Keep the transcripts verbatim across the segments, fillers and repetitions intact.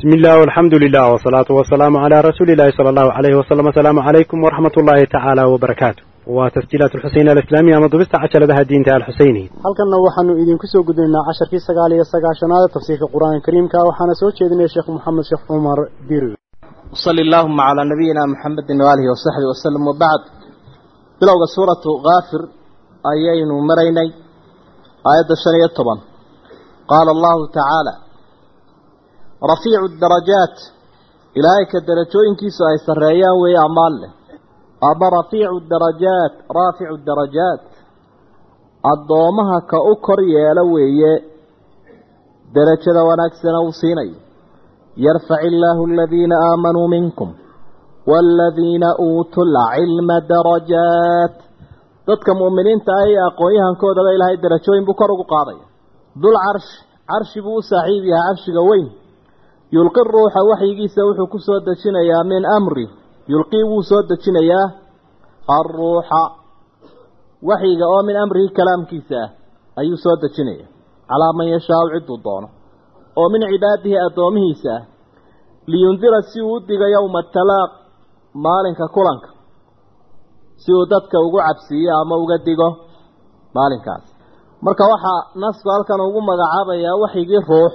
بسم الله والحمد لله والصلاة والسلام على رسول الله صلى الله عليه وسلم. السلام عليكم ورحمة الله تعالى وبركاته. وتسجيلات الحسين الإسلامية مضبست عشر بها الدين تعالى الحسيني. هل كنا وحنا إذن كسو قدرنا عشر في سقالية سقاشنا تفسير القرآن الكريم كا وحنا سوتش إذن الشيخ محمد شيخ عمر ديرو. صلى اللهم على نبينا محمد وآله وصحبه وسلم. وبعد بلوغ سورة غافر آيين مريني آيات الشريعة طبعا. قال الله تعالى رفيع الدرجات إلهيك الدرجوين كيسو أي سريان ويعمال له. أما رفيع الدرجات رافع الدرجات الضومها كأكر يالوي درجة ونكسنا وصيني يرفع الله الذين آمنوا منكم والذين أوتوا العلم درجات ضدك مؤمنين تأي أقويها كود الله إلهي الدرجوين بكروا قاضي ذو العرش عرش بو سعيدها عرش قوين يلقي الروح وحي سوح كسود شنيا من أمري يلقي وسود شنيا الروح وحي قوا من أمره كلام كيسا أي سود شنيا على من يشاء عد الضانة ومن عباده أدومه سا لينذر السيود يوم التلاق مالك كلنك سيودتك وقعب سيا موقدك مالك marka waxa nasku halkan ugu magacaabaya waxiga ruux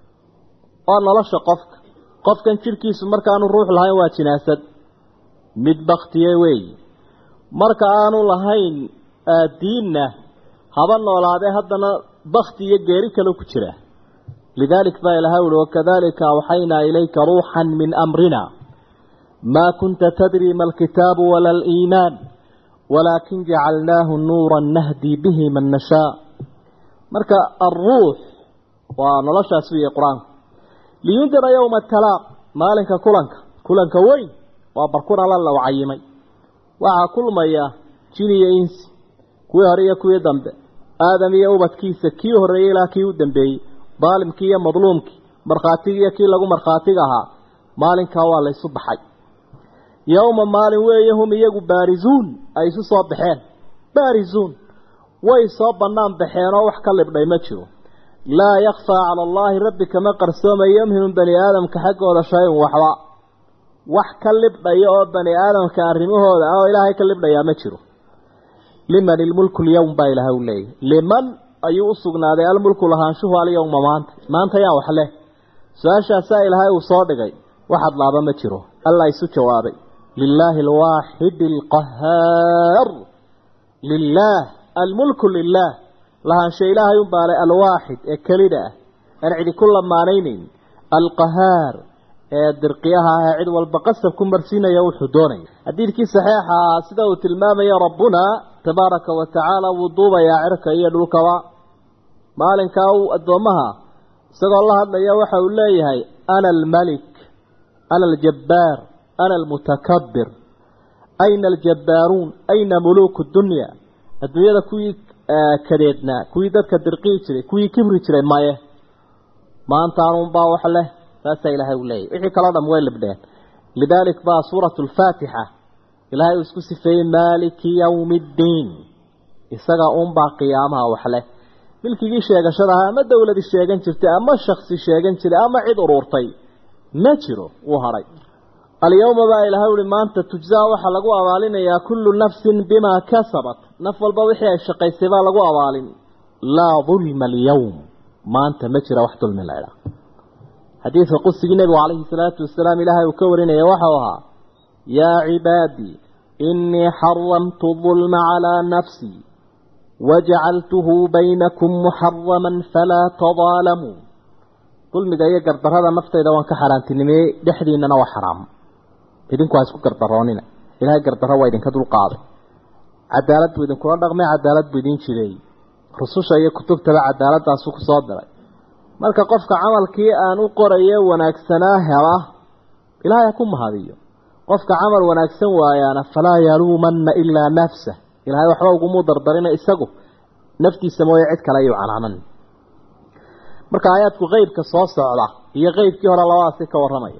oo nolosha qofka qofkan jirkiisu marka aanu ruux lahayn waa jinaasad mid baqtiye weey marka aanu lahayn diinna haba noolaade haddana baqtiye geeri kale ku jira lidalik fa ilaahul wa kadhalika wahayna ilayka ruuhan min amrina ma kunta tadri mal kitab wala al iman walakin ja'alnahu nuran nahdi bihi man nasha marka الروح ونلاشاس في القرآن لينذر يوم التلاق مالك كلنك كلنك وين وبركون الله لو عيمي وعا كل ما يا جيني ينس كوي هريا كوي دنب آدم يوبت كيس كي هريا لا كيو دنبي ظالم كي مظلوم كي مرخاتي كي لغو مرخاتيها مالك والله يصبحي يوم مال ويهم يجو بارزون أي صبحين بارزون ويصاب النام بحينا وحكلب دايمتشو لا يخفى على الله ربك ما قرسوم يمهم بني آدم كحق ولا شيء وحواء وحكلب دايو بني آدم كارمه أو إلهي كلب دايمتشو لمن الملك اليوم بايله ولي لمن أيوصقنا ذي الملك لها نشوفه على يوم مانت ما أنت يا وحله ساشا سائل هاي وصادقي واحد لعبه متشرو الله يسو جوابي لله الواحد القهار لله الملك لله لها شيء لها ينبالي الواحد الكليدة أنعد كل مانين القهار درقيها عد والبقصة كم مرسينا يوحو دوني الدين كي صحيحة سيدة وتلمام يا ربنا تبارك وتعالى وضوبة يا عركة يا لوكوا مالن كاو أدومها سيدة الله أن يوحو الله أنا الملك أنا الجبار أنا المتكبر أين الجبارون أين ملوك الدنيا الدنيا كوي كريدنا كوي دك درقي جري كوي كبر جري مايه ما انت عارون با وحله فاسيله ولي وخي كلا دم ويل بدين لذلك با سوره الفاتحه الهي اسكو سفي مالك يوم الدين اسغا اون با قيامها وحله ملكي شيغشدا ما دولد شيغان jirtay ama shakhsi sheegan jiray ama cid ururtay ma jiro oo haray اليوم با إلهي ما أنت تجزى وحا لقوا أوالين يا كل نفس بما كسبت نفل بوحي الشقي سبا لقوا أوالين لا ظلم اليوم ما أنت مجرى وحد الملعلة حديث قصة النبي عليه الصلاة والسلام إلهي وكورين يوحوها يا عبادي إني حرمت الظلم على نفسي وجعلته بينكم محرما فلا تظالموا ظلم جاي قرطر هذا نفط إذا وانك حرانتنمي دحدي إننا وحرام idinku waa isku gardaroonina ilaahay gardaro waa idinka dul qaaday cadaalad buu idinku dhaqmay cadaalad buu idin jiray rususha iyo kutubtada cadaaladaas ku soo diray marka qofka camalkii aan u qorayo wanaagsanaa hela ilaahay ku mahadiyo qofka camal wanaagsan waayana falaa yaluumanna illa nafsa ilaahay waxba ugu mudardarina isagu naftiisa mooy cid kale ayuu canaanan marka aayadku qeybka soo socda iyo qeybkii hore labadaas ka waramaya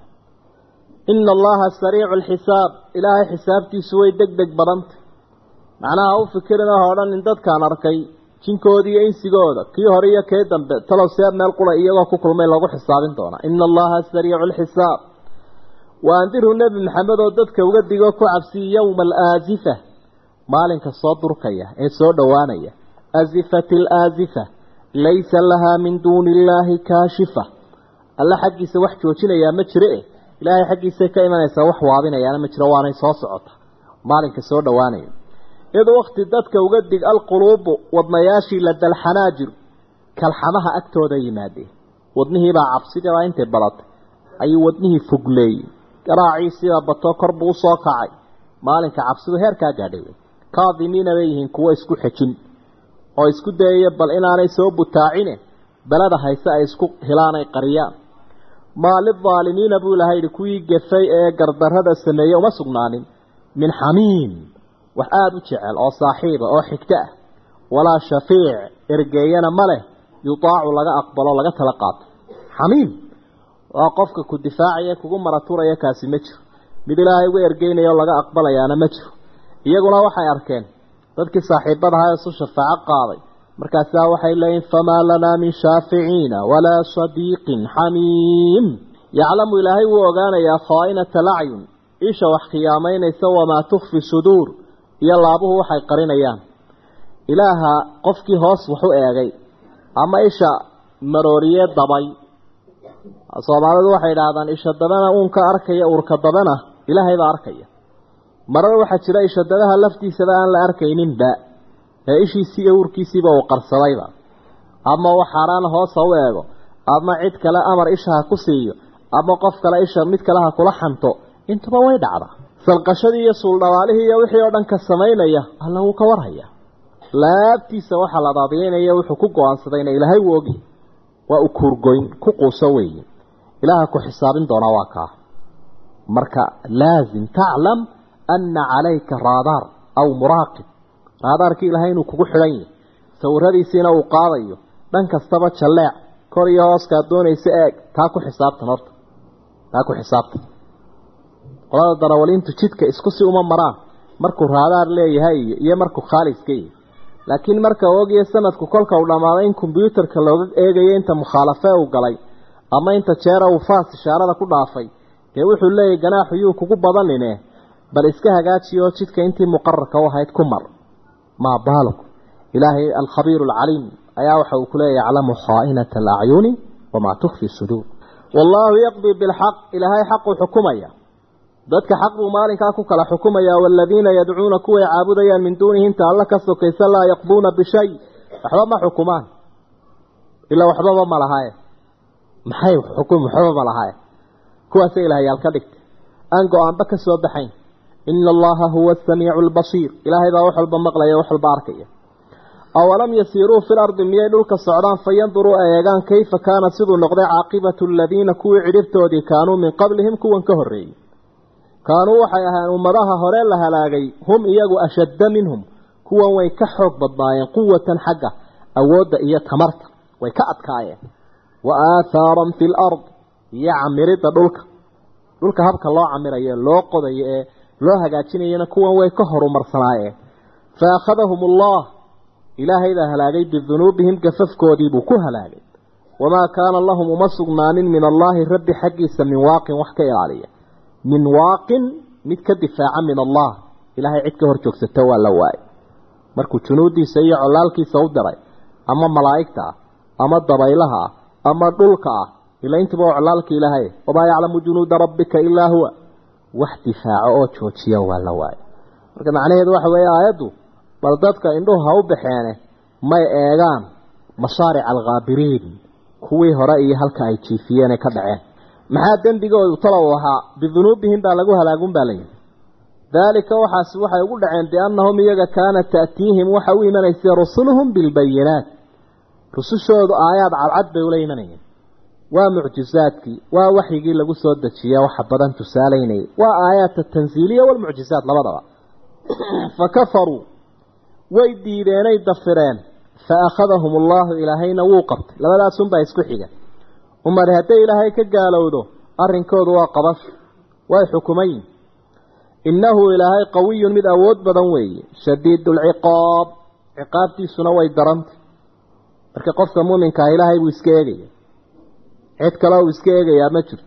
إن الله سريع الحساب إلهي حسابتي سوي دق دق بدنت معناها أو فكرنا هذا إن دد كان أركي jinkoodii iyo insigooda kii hore iyo kee dambe talow see meel qura iyagoo ku kulmay lagu xisaabin doona inna allaha sariicul xisaab wa andiru nabi maxamed oo dadka uga digo ku cabsi yawmal aazifa maalinka soo durkaya ee soo dhawaanaya azifatil aazifa laysa laha min duuni illaahi kaashifa alla xaggiisa wax joojinaya ma jire ilaahay xaggiisa ka imanaysa wax waabinayana ma jiro waanay soo socota maalinka soo dhawaanaya iyadoo waqti dadka uga dig alquluub wadnayaashii la dalxanaajir kalxamaha agtooda yimaadeen wadnihii baa cabsiga intay balatay ayuu wadnihii fogleeyay garaaciisa bato kor buu soo kacay maalinka cabsidu heerka gaadhay kaadimiina weeyeen kuwa isku xijin oo isku dayay bal inaanay soo butaacine balada haysa ay isku hilaanay qariyaan maalid zaalimiina buu lahayd kuwii gafay ee gardarrada sameeyay uma sugnaanin min xamiim wax aad u jecel oo saaxiiba oo xigta ah walaa shafiic ergeeyana male yutaacu laga aqbalo laga tala qaato xamiim waa qofka ku difaacaya kugu maraturaya kaasi ma jiro mid ilaahay ugu ergeynayo laga aqbalayaana ma jiro iyaguna waxay arkeen dadkii saaxiibada ahaa ee shafaaco qaaday markaasaa waxay leeyihiin famaa lanaa min shaaficiina walaa sadiiqin xamiim yaclamu ilaahay wuu ogaanayaa khaa'inata lacyun isha wax khiyaamaynaysa wamaa tukfi suduur iyo laabuhu waxay qarinayaan ilaaha qofkii hoos wuxuu eegay ama isha marooriye dabay Soomaalidu waxay yiraahdaan isha dabana uun ka arkaya urka dabana ilaahay baa arkaya marada waxa jira isha dabaha laftiisa aan la arkaynin ba ee ishiisa urkiisiiba uu qarsadayba ama waxaraan hoos u eego ama cid kale amar isha ku siiyo ama qof kale isha mid kale ha kula xanto intuba way dhacda salqashadii iyo suuldawaalihii iyo wixii oo dhan ka sameynaya alla uu ka warhaya laabtiisa waxa la daadinaya wuxuu ku go'aansaday in ilaahay uu ogi waa u kurgoyn ku quuso weeye ilaaha ku xisaabin doona waa ka marka laazim ta'lam anna alayka radar aw muraqib radarki ilaahay inuu kugu xiran yahay sawiradiisina uu qaadayo dhan kastaba jaleec kor iyo hoos ka doonaysa eeg taa ku xisaabtan horta taa ku xisaabtan qolada darawaliintu jidka isku si uma maraan markuu raadar leeyahay iyo markuu khaaliskay laakiin marka ogiye sanadku kolka uu dhamaaday in computerka looga eegayo inta mukhaalafa uu galay ama inta jeera uu faas ishaarada ku dhaafay ee wuxuu leeyahay ganaaxu kugu badanine bal iska hagaajiyo jidka intii muqarrarka u ahayd ku mar ma baaluk ilaahi al-khabiir al-alim ayaa waxa uu kuleeyahay yaclamu khaa'inata al-a'yuni wama tukhfi sudur wallahu yaqdi bil haqq ilaahi haqqu hukumaya dadka xaqu maalinka ku kala xukumaya walladina yad'uuna kuwa yaabudayaan min duunihi inta alla ka sokaysa la yaqbuuna bi shay waxba ma xukumaan ila waxba ma lahaay maxay xukum waxba ma lahaay kuwaas ilaahay halka dhigtay aan go'aanba ka soo baxayn inna allaha huwa as-sami'ul basir ilaahay baa wax walba maqlaya wax walba arkaya awalam yasiru fil ardi miyay dhulka socdaan fayanduru ayagan kayfa kana sidoo noqday caaqibatu alladina kuwa ciribtoodii kaanuu min qablihim kuwan ka horeeyay kaanuu waxay ahaan ummadaha hore la halaagay hum iyagu ashadda minhum kuwan way ka xoog badnaayeen quwatan xagga awoodda iyo tamarta way ka adkaayeen wa aatharan fil ard ya'mirida dhulka dhulka habka loo camirayo loo qodayo ee loo hagaajinayna kuwan way ka horumarsanaayeen fa akhadahum allah ilaahay daa halaagay bidunubihim gafafkoodii buu ku halaagay wama kaana lahum umasugnanin min allahi rabbi xaqiisa min waaqin wax ka ilaaliya min waaqin mid ka difaaca min allah ilaahay cid ka hor joogsato waa la waay markuu junuudiisa iyo colaalkiisa u diray ama malaa'igta ama dabaylaha ama dhulka ila intiba colaalka ilaahay wama ya'lamu junuuda rabbika illa huwa wax difaaco oo joojiya waa la waay marka macnaheedu waxa weeye aayadu bal dadka indhuhu u baxeene may eegaan mashaaric al-ghaabiriin kuwii hore iyo halka ay jiifiyeen ka dhaceen maxaa dambigoodu talow waxa bidunubihim baa lagu halaagun baa leeyahay dalika waxaas waxay ugu dhaceen diannahum iyaga kaana taatihim waxa uu imanayay rusuluhum bil bayinat rusushoodu aayad cad bay u leeyihiin waa mucjizaadki waa waxyigii lagu soo dajiyay waxa badan tusaaleynay waa aayat tanziiliya wal mucjizaat labadaba fakafaru way diideenay dafireen fa akhadahum allah ilaahayna wuu qabtay labadaas un baa isku xiga umar haday ilaahay ka gaalowdo arrinkoodu waa qabash way xukumayn innahu ilaahay qawiyyun mid awood badan weeye shadiidul ciqaab ciqaabtiisuna way darantay marka qofka muuminka ilaahay buu iska eegaya cid kale uu iska eegaya ma jirto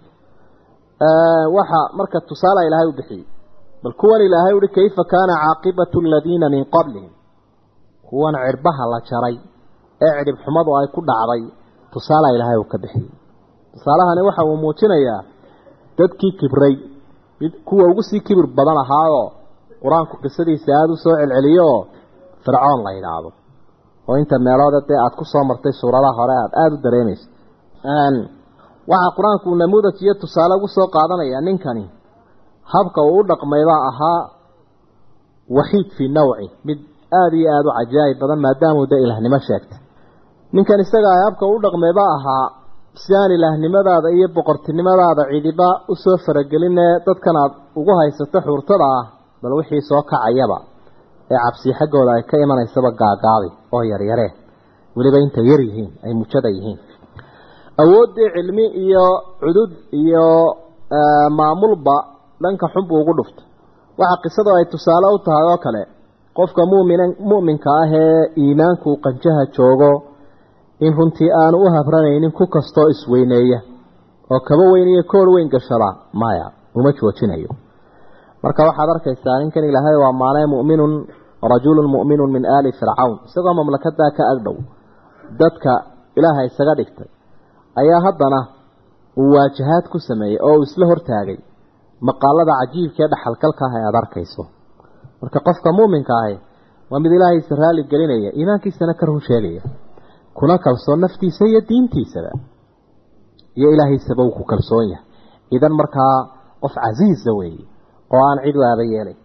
waxa marka tusaale ilaahay u bixiyay bal kuwan ilaahay uu kayfa kaana caaqibatu alladina min qablihim kuwan cirbaha la jaray ee cirib xumadu ay ku dhacday tusaale ilaahay uu ka bixiyay tusaalahani waxa uu muujinayaa dadkii kibray kuwa ugu sii kibir badan ahaayo quraanku qisadiisa aad u soo celceliyo fircoon la yiraahdo oo inta meelooda ee aad ku soo martay suuradaha hore aad aad u dareemayso aan waxa quraanku namuudad iyo tusaale ugu soo qaadanaya ninkani habka uu dhaqmayba ahaa waxiid fi nawci mid aad iyo aad u cajaa'ib badan maadaama uu ilaahnimo sheegtay ninkan isaga habka uu dhaqmayba ahaa saan ilaahnimadaada iyo boqortinimadaada ciidiba u soo faragelin dadkan aad ugu haysato xurtada ah bal wixii soo kacayaba ee cabsi xaggooda ay ka imanaysaba gaagaabi oo yar yaree waliba inta yar yihiin ay mujada yihiin awoodii cilmi iyo cudud iyo maamulba dhanka xun buu ugu dhuftay waxa qisadu ay tusaale u tahay oo kale qofka muuminan muuminka ah ee iimaanku qanjaha joogo in runtii aan u habranaynin ku kasto isweyneeya oo kaba weyn iyo koor weyn gashada maya uma joojinayo marka waxaad arkaysaa ninkan ilaahay waa maalay muuminun rajulun muuminun min aali fircawn isagoo mamlakada ka agdhow dadka ilaahay isaga dhigtay ayaa haddana uu waajahaad ku sameeyay oo isla hortaagay maqaalada cajiibka ee dhaxalkalka ah ee aad arkayso marka qofka muuminka ah waa mid ilaahay saraali gelinaya iimaankiisana ka run sheegaya kuna kalsoon naftiisa iyo diintiisa iyo ilaahay sabab ku kalsoon yahay idan markaa qof casiis weey oo aan cid waaba yeelay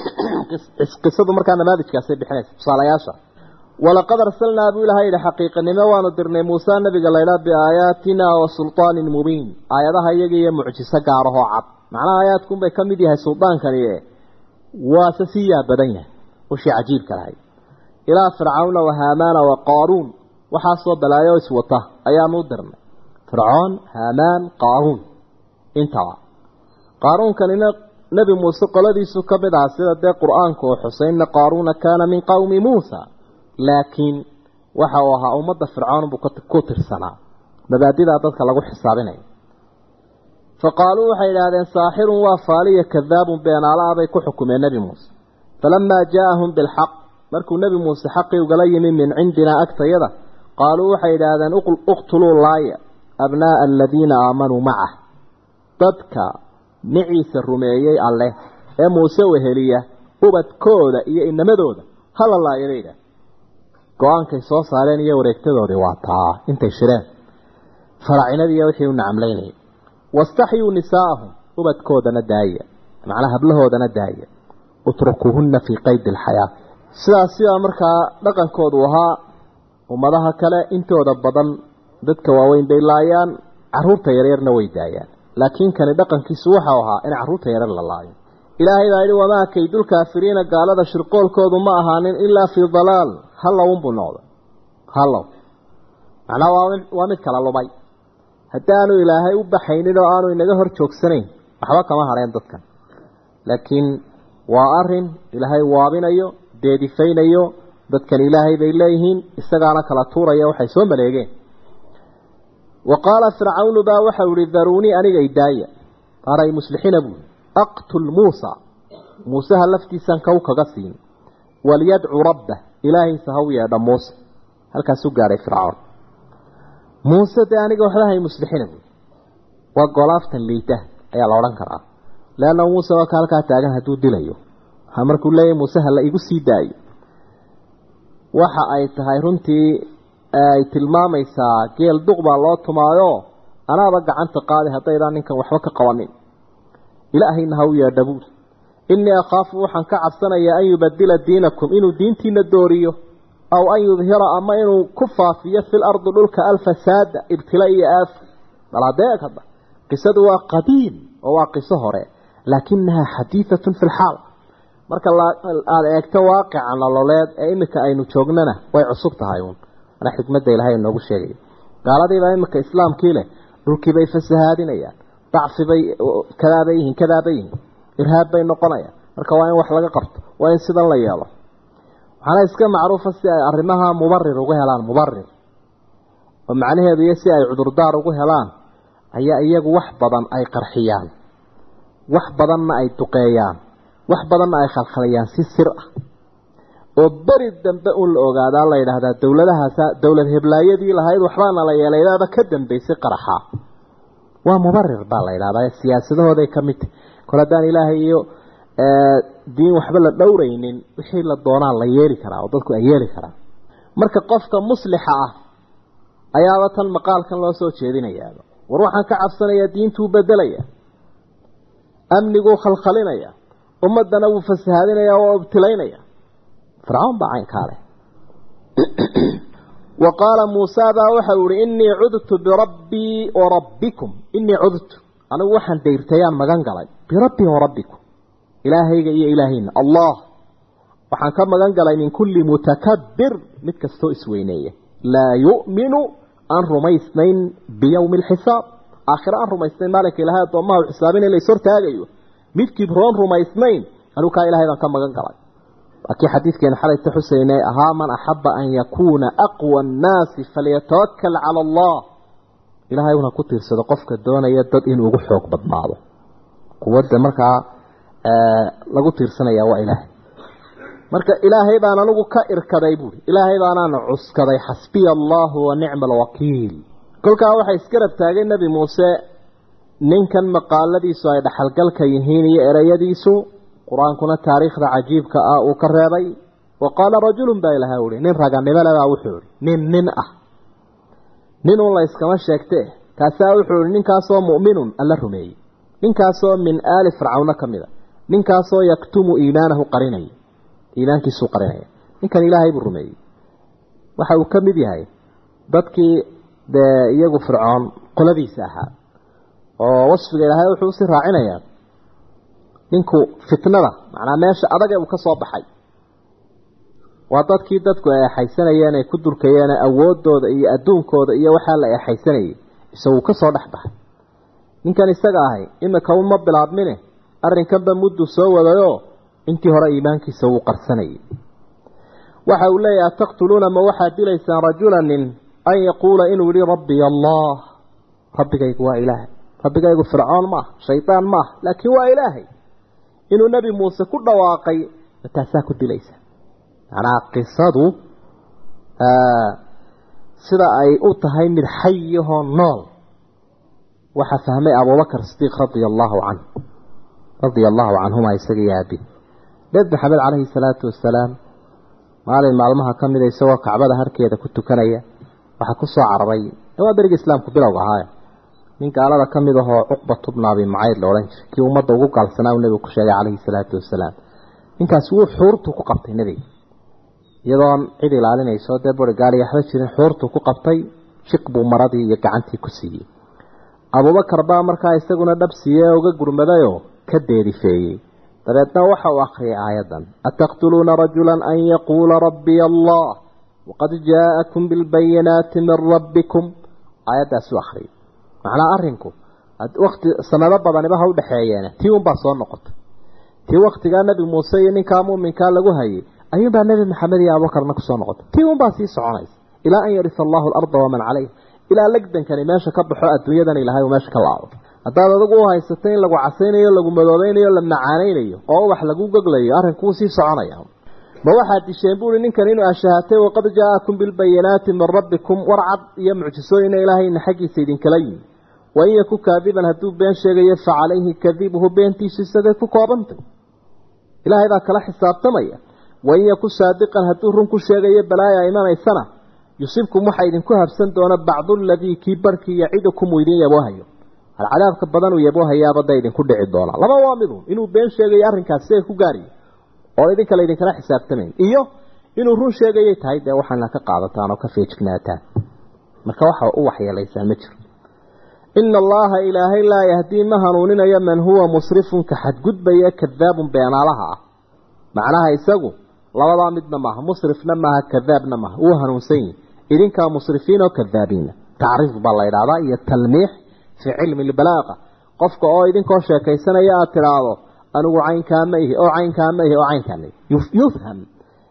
qisadu markaa namaadijkaas ay bixinaysa tusaalayaasha wala qad arsalna bi ilaahay haqiiqanimo waanu dirnay Muuse nabiga layla bi aayatina wa sultaanin mubiin aayadaha iyaga iyo mucjiso gaar ah oo cad macnaha aayaadkun bay kamid yahay sultaankani waa sasiya badan yahay oo shay cajiib kalahay ila fircauna wa haamaana wa qaaruun waxa soo balaayo iswata ayaanu dirnay fircaun haamaan qaaruun inta qaaruun kanina nabi Muuse qoladiisu ka mid ah sida de quraanka oo xusayna qaaruuna kaana min qawmi Muuse laakiin waxa uu ahaa umada fircaun buu ku tirsanaa mabaadida dadka lagu xisaabinayo faqaaluu waxay yiraahdeen saaxirun waa faaliya kadaabun beenaala bay ku xukumeen nabi Muuse falamma jaahum bil haqq markuu nabi Muuse xaqi uga yimi min cindina agtayada qaaluu waxay yiraahdeen uqtuluu laaya abnaa alladina aamanuu ma'a dadka niciisa rumeeyay alle ee Muuse weheliya ubadkooda iyo inamadooda hala laayayda go'aankay soo saareen iyo wareegtadoodii waa taa intay shireen faraacinadii wixii u nacamleynay wastaxyu nisaahum ubadkoodana daaya macnaha hablahoodana daaya utrukuhunna fi qayd alhayaa sidaas sidaa markaa dhaqankoodu ahaa ummadaha kale intooda badan dadka waaweyn bay laayaan caruurta yaryarna way daayaan laakiin kan dhaqankiisu waxa ahaa in caruurta yaryar la laayo ilaahay baa yidhi wamaa kaydul kaafiriina gaalada shirqoolkoodu ma ahaanin ilaa fi dalaal halawun buu noqday halaw macnaa waa mid kala lumay haddaanu ilaahay u baxaynin oo aanu inaga hor joogsanayn waxba kama hareen dadkan laakiin waa arin ilaahay waabinayo deedifaynayo dadkan ilaahay bay leeyihiin isagaana kala tuuraya waxay soo maleegeen وقال فرعون با وحول ذروني أني إدايا أرى مسلحين أبو أقتل موسى موسى هلفتي سنكوك غسين وليدعو ربه إلهي سهوية دا موسى هل كان سجاري فرعون موسى داني وحلها مسلحين أبو وقلافتا ليته أي الله رنكرا لأن موسى وكالك تاغن هدو دليو همر كل موسى هلا يقول سيداي waxa ay tahay runtii ay tilmaamaysaa geel duqba loo tumaayo anaaba gacanta qaadi hadaydan ninkan waxba ka qabanin ilaahayna haw ya dabuur inni akhafu waxan ka cabsanaya ay yubadila diinakum inuu diintiina dooriyo aw ay yudhira ama inuu ku faafiyo fil ardi dhulka al fasad ibtilaa'i af maladeek hada qisadu waa qadiim oo waa qiso hore laakinha hadithatun fil haal marka aad eegto waaqica nololeed ee imika aynu joognana way cusub tahay uun ana xikmadda ilaahay noogu sheegay gaaladii baa imika islaamkii leh dhulkii bay fasahaadinayaan dacfi bay kadaabayeen kadaabayeen irhaab bay noqonayaan marka waa in wax laga qabto waa in sidan la yeelo waxaana iska macruufa si ay arrimaha mubarir ugu helaan mubarir oo macnaheedu yahay si ay cudurdaar ugu helaan ayaa iyagu wax badan ay qarxiyaan wax badanna ay duqeeyaan wax badanna ay khalkhaliyaan si sir ah oo bari dambe uu la ogaadaa la yiraahdaa dawladahaas dawlad heblaayadii lahayd waxbaana la yeelayba ka dambeysay qaraxa waa mubarir baa la yiraahdaa siyaasadahooda ay kamid koladaan ilaahay iyo diin waxba la dhowreynin wixii la doonaa la yeeli karaa oo dadku ay yeeli karaan marka qofka muslixa ah ayaaba tan maqaalkan loo soo jeedinayaa war waxaan ka cabsanayaa diintu bedelaya amnigu khalkhalinaya ummadana uu fasahaadinaya oo ibtilaynaya فرعون بعين كاره وقال موسى با وحوري إني عذت بربي وربكم إني عذت أنا وحن ديرتيان مغان قلي بربي وربكم إلهي يا إلهين الله وحن كم مغان قلي من كل متكبر متكستو إسوينية لا يؤمن أن رمي اثنين بيوم الحساب آخر أن رمي اثنين مالك إلهي ضمه الحسابين اللي صرت هاجيو متكبرون رمي اثنين قالوا كا إلهي كم مغان قلي أكي حديث كان حالة حسين أها من أحب أن يكون أقوى الناس فليتوكل على الله إلهي هنا كتير صدقفك الدون يدد إن وقحوك بدماغه قوات مركا آه لقتير سنة يا وإلهي مركا إلهي بانا نقو كائر كذيبوري إلهي بانا نعس كذي حسبي الله ونعم الوكيل كل كاوحي اسكرت تاقي النبي موسى نين كان مقال الذي سوى حلقلك يهيني إريديسو قرآن كنا تاريخ ذا عجيب كأ وكرابي وقال رجل بايلها ولي نين رجع نبلا لا وحول نين نين أه نين والله إسكما شكته كاسا وحول نين كاسو مؤمن الله رمي نين كاسو من آل فرعون كمذا نين كاسو يكتم إيمانه قريني إيمان كيسو قريني نين كان إلهي بالرمي وحاو كمذي هاي ضدكي دا يجو فرعون قلبي ساحة ووصف إلهي وحول سر راعنا يا ninku fitnada macnaa meesha adaga uu ka soo baxay waa dadkii dadku ay xaysanayeen ay ku durkayeen awoodooda iyo adduunkooda iyo waxa la ay xaysanayay isagoo ka soo dhaxbaxay ninkan isaga ahay imika uma bilaabmine arrinkan ba muddo soo wadayo intii hore iimaankiisa uu qarsanayay waxa uu leeyahay taqtuluna ma waxa dilaysan rajulan an yaqula inuu li rabbi allah rabbigaygu waa ilaahay rabbigaygu fircoon ma shaytaan ma laakiin waa ilaahay inuu nabi muuse ku dhawaaqay taasaa ku dilaysa ana qisadu ah sida ay u tahay mid xayaho nool waxa fahmay Abu Bakr Siddiq radiyallahu anhu radiyallahu anhuma isagiyaabi dad Muhammad alayhi salatu wassalam maalin maalmaha kamid ah isagoo Kacbada harkeeda ku tukanaya waxa ku soo carabay waa bariga islaamku bilowga ahaa من قال هذا كم إذا هو عقبة بن أبي معيط لورنش كي أمته وقال سنة والنبي كشري عليه الصلاة والسلام إن كسوه حورت وقبت النبي يضان عدل علينا يسود دبر قال يا حبيبي حورت وقبتي شقب مرضي يقعنتي كسي أبو بكر با مركا يستغنى دبسيه وقجر مدايو كديري فيه فلاتنا وحا وآخر آيادا أتقتلون رجلا أن يقول ربي الله وقد جاءكم بالبينات من ربكم آيات أسو آخرين macna arinku waqti sanado badan iba haw dhaxeeyeen tii un baa soo noqotay tii waqtiga nabi Muuse iyo ninka muuminka lagu hayay ayuu baa nabi Maxamed iyo Abu Bakar ku soo noqotay tii un baa sii soconays ila an yarisa Allahu al-ardha wa man alayha ila lagdan kan meesha ka baxo adduunyadan ilaahay oo meesha ka laabo hadaad adigu haysatay in lagu caseynayo lagu madoobaynayo la macaaneynayo oo wax lagu goglayo arinku sii soconaya ma waxa disheen buu ninkan inuu ashahatay waqad jaakum bil bayinati min rabbikum war'ad iyo mucjisooyin ilaahay naxaqiisa idin kala yimid وإن يكون كاذبا هدو بين شيء فعليه كذبه بين تيسسده كوابنت إلى هذا كلا حساب تمية وإن يكون صادقا هدو رنكو شيء بلايا إيمان السنة يصيبكم محايد كهب سنتون بعض الذي كبرك يعيدكم ويدين يبوهي العذاب كبضان ويبوهي يا بدايد كل عدولا لما وامدون إنه بين شيء يارن كاسيه كغاري أو إذن كلا إذن كلا حساب تمية إيوه إنه رن شيء يتهيد وحنا كقاعدتان وكفيتكناتان مركوحة ووحي ليس مجر إن الله إلهي لا يهدي مهنونين يمن هو مصرف كحد قد بيا كذاب بيان لها معناها يساقوا لوضع مدنا معه مصرف نمها كذاب نمها وهنوسين إذن كان مصرفين وكذابين تعريف بالله إرادة هي التلميح في علم البلاغة قفك أو إذن كان شاكيسان يا أتراضه أنه عين كاميه أو عين كاميه أو عين كاميه يفهم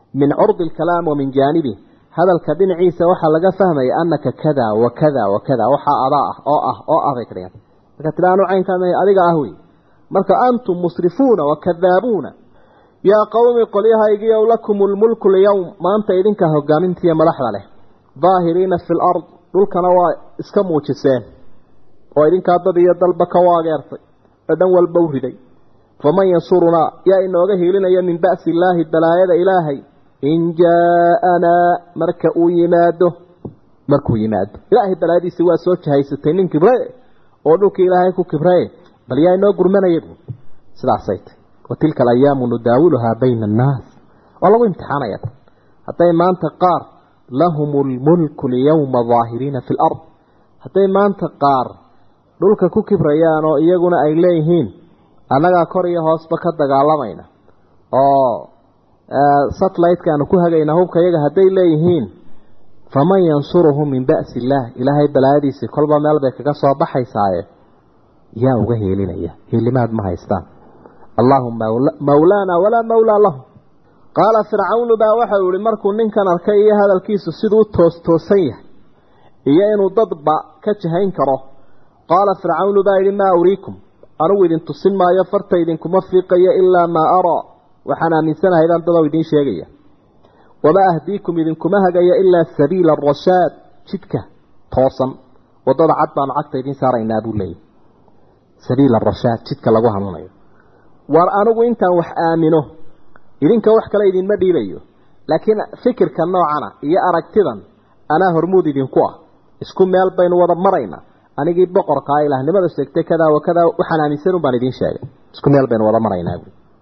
min curdi alkalaam wa min jaanibi hadalka dhinaciisa waxaa laga fahmaya annaka kada wa kada wa kada waxaa adaa ah oo ah oo ah bay kadhigeen marka tilaanu caynkaamay adiga ah wey marka antum musrifuuna wa kadaabuuna yaa qawmi qolyahaygiyow lakum lmulku lyawm maanta idinka hogaamintiiya madaxda leh daahiriina fi lard dhulkana waa iska muujiseen oo idinkaa dad iyo dalba ka waageertay oo dhan walba u riday faman yansurunaa yaa inooga hiilinaya min ba'si illaahi balaayada ilaahay in jaa-anaa marka uu yimaado markuu yimaado ilaahay balaayadiisi waa soo jahaysatay nin kibre oo dhulka ilaahay ku kibree bal yaa inoo gurmanaya buu sidaasay tahy watilka alayaamu nudaawiluhaa bayna annaas waa lagu imtixaanaya hadday maanta qaar lahum lmulku lyawma daahiriina fi lard hadday maanta qaar dhulka ku kibrayaan oo iyaguna ay leeyihiin annagaa kor iyo hoosba ka dagaalamayna oo satellite-kaanu ku hagayna hubka iyaga hadday leeyihiin faman yansuruhu min ba'si illaah ilaahay balaayadiisii kolba meel bay kaga soo baxaysaaye yaa uga heelinaya heelimaad ma haystaan allaahuma mawlaana walaa mawlaa lahu qaala fircawnu baa waxau ihi markuu ninkan arkay iyo hadalkiisu siduu toos toosan yahay iyo inuu dadba ka jahayn karo qaala fircawnu baa yidhi maa uriikum anugu idin tusin maayo farta idinkuma fiiqayo ilaa maa araa waxaan aaminsanahay baan dadow idiin sheegaya wamaa ahdiikum idinkuma hagaya ilaa sabiila arashaad jidka toosan wadada cad baanu cagta idiin saaraynaa buu leeyahy sabiila arashaad jidka lagu hanuunayo war anigu intaan wax aamino idinka wax kale idinma dhiibayo laakiin fikirka noocana iyo aragtidan anaa hormuud idinku ah isku meel baynu wada maraynaa anigii boqorkaa ilaahnimada sheegtay kadaa wa kadaa waxaan aaminsan baan idiin sheegay isku meel baynu wada maraynaa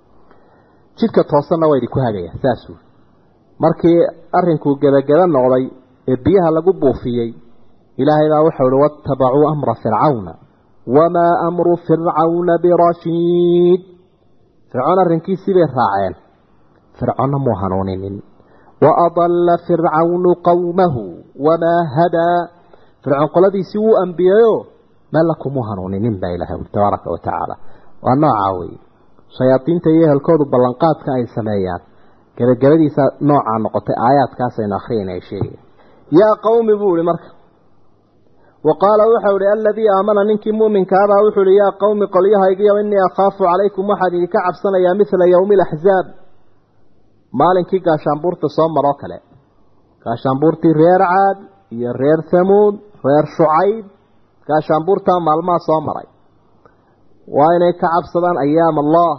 jidka toosanna waa idinku hagaya saasuu markii arrinkuu gebageba noqday ee biyaha lagu buufiyey ilaahay baa wuxuu ihi wattabacuu amra fircawna wamaa amru fircawna birashiid fircoon arrinkiisii bay raaceen fircoonna muu hanuuninin wa adalla fircawnu qawmahu wamaa hadaa fircoon qoladiisii wuu ambiyeeyo meel lakumuu hanuuninin baa ilaahay uli tabaaraka wa tacaala waa noocaa weeye shayaadiinta iyo ehelkoodu ballanqaadka ay sameeyaan gebagabadiisa noocaa noqotay aayaadkaasaynu akhriyayna ay sheegayaan yaa qawmi buu ihi marka wa qaala wuxuu ihi aladii aamana ninkii muuminkaabaa wuxuu ihi yaa qawmi qolyahaygiyo innii akhaafu calaykum waxaan idinka cabsanayaa midla yowmi alaxzaab maalinkii gaashaanbuurta soo maroo kale gaashaanbuurtii reer caad iyo reer hamuud reer shucayb gaashaanbuurtaa maalmaha soo maray waa inay ka cabsadaan ayaam allah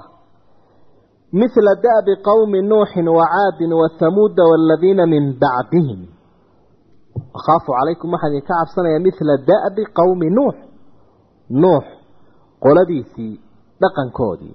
mithla da'bi qowmi nuuxin wacaadin wathamuuda waaladiina min bacdihim akhaafu calaykum waxaan idinka cabsanayaa mithla da'bi qowmi nuux nuux qoladiisii dhaqankoodii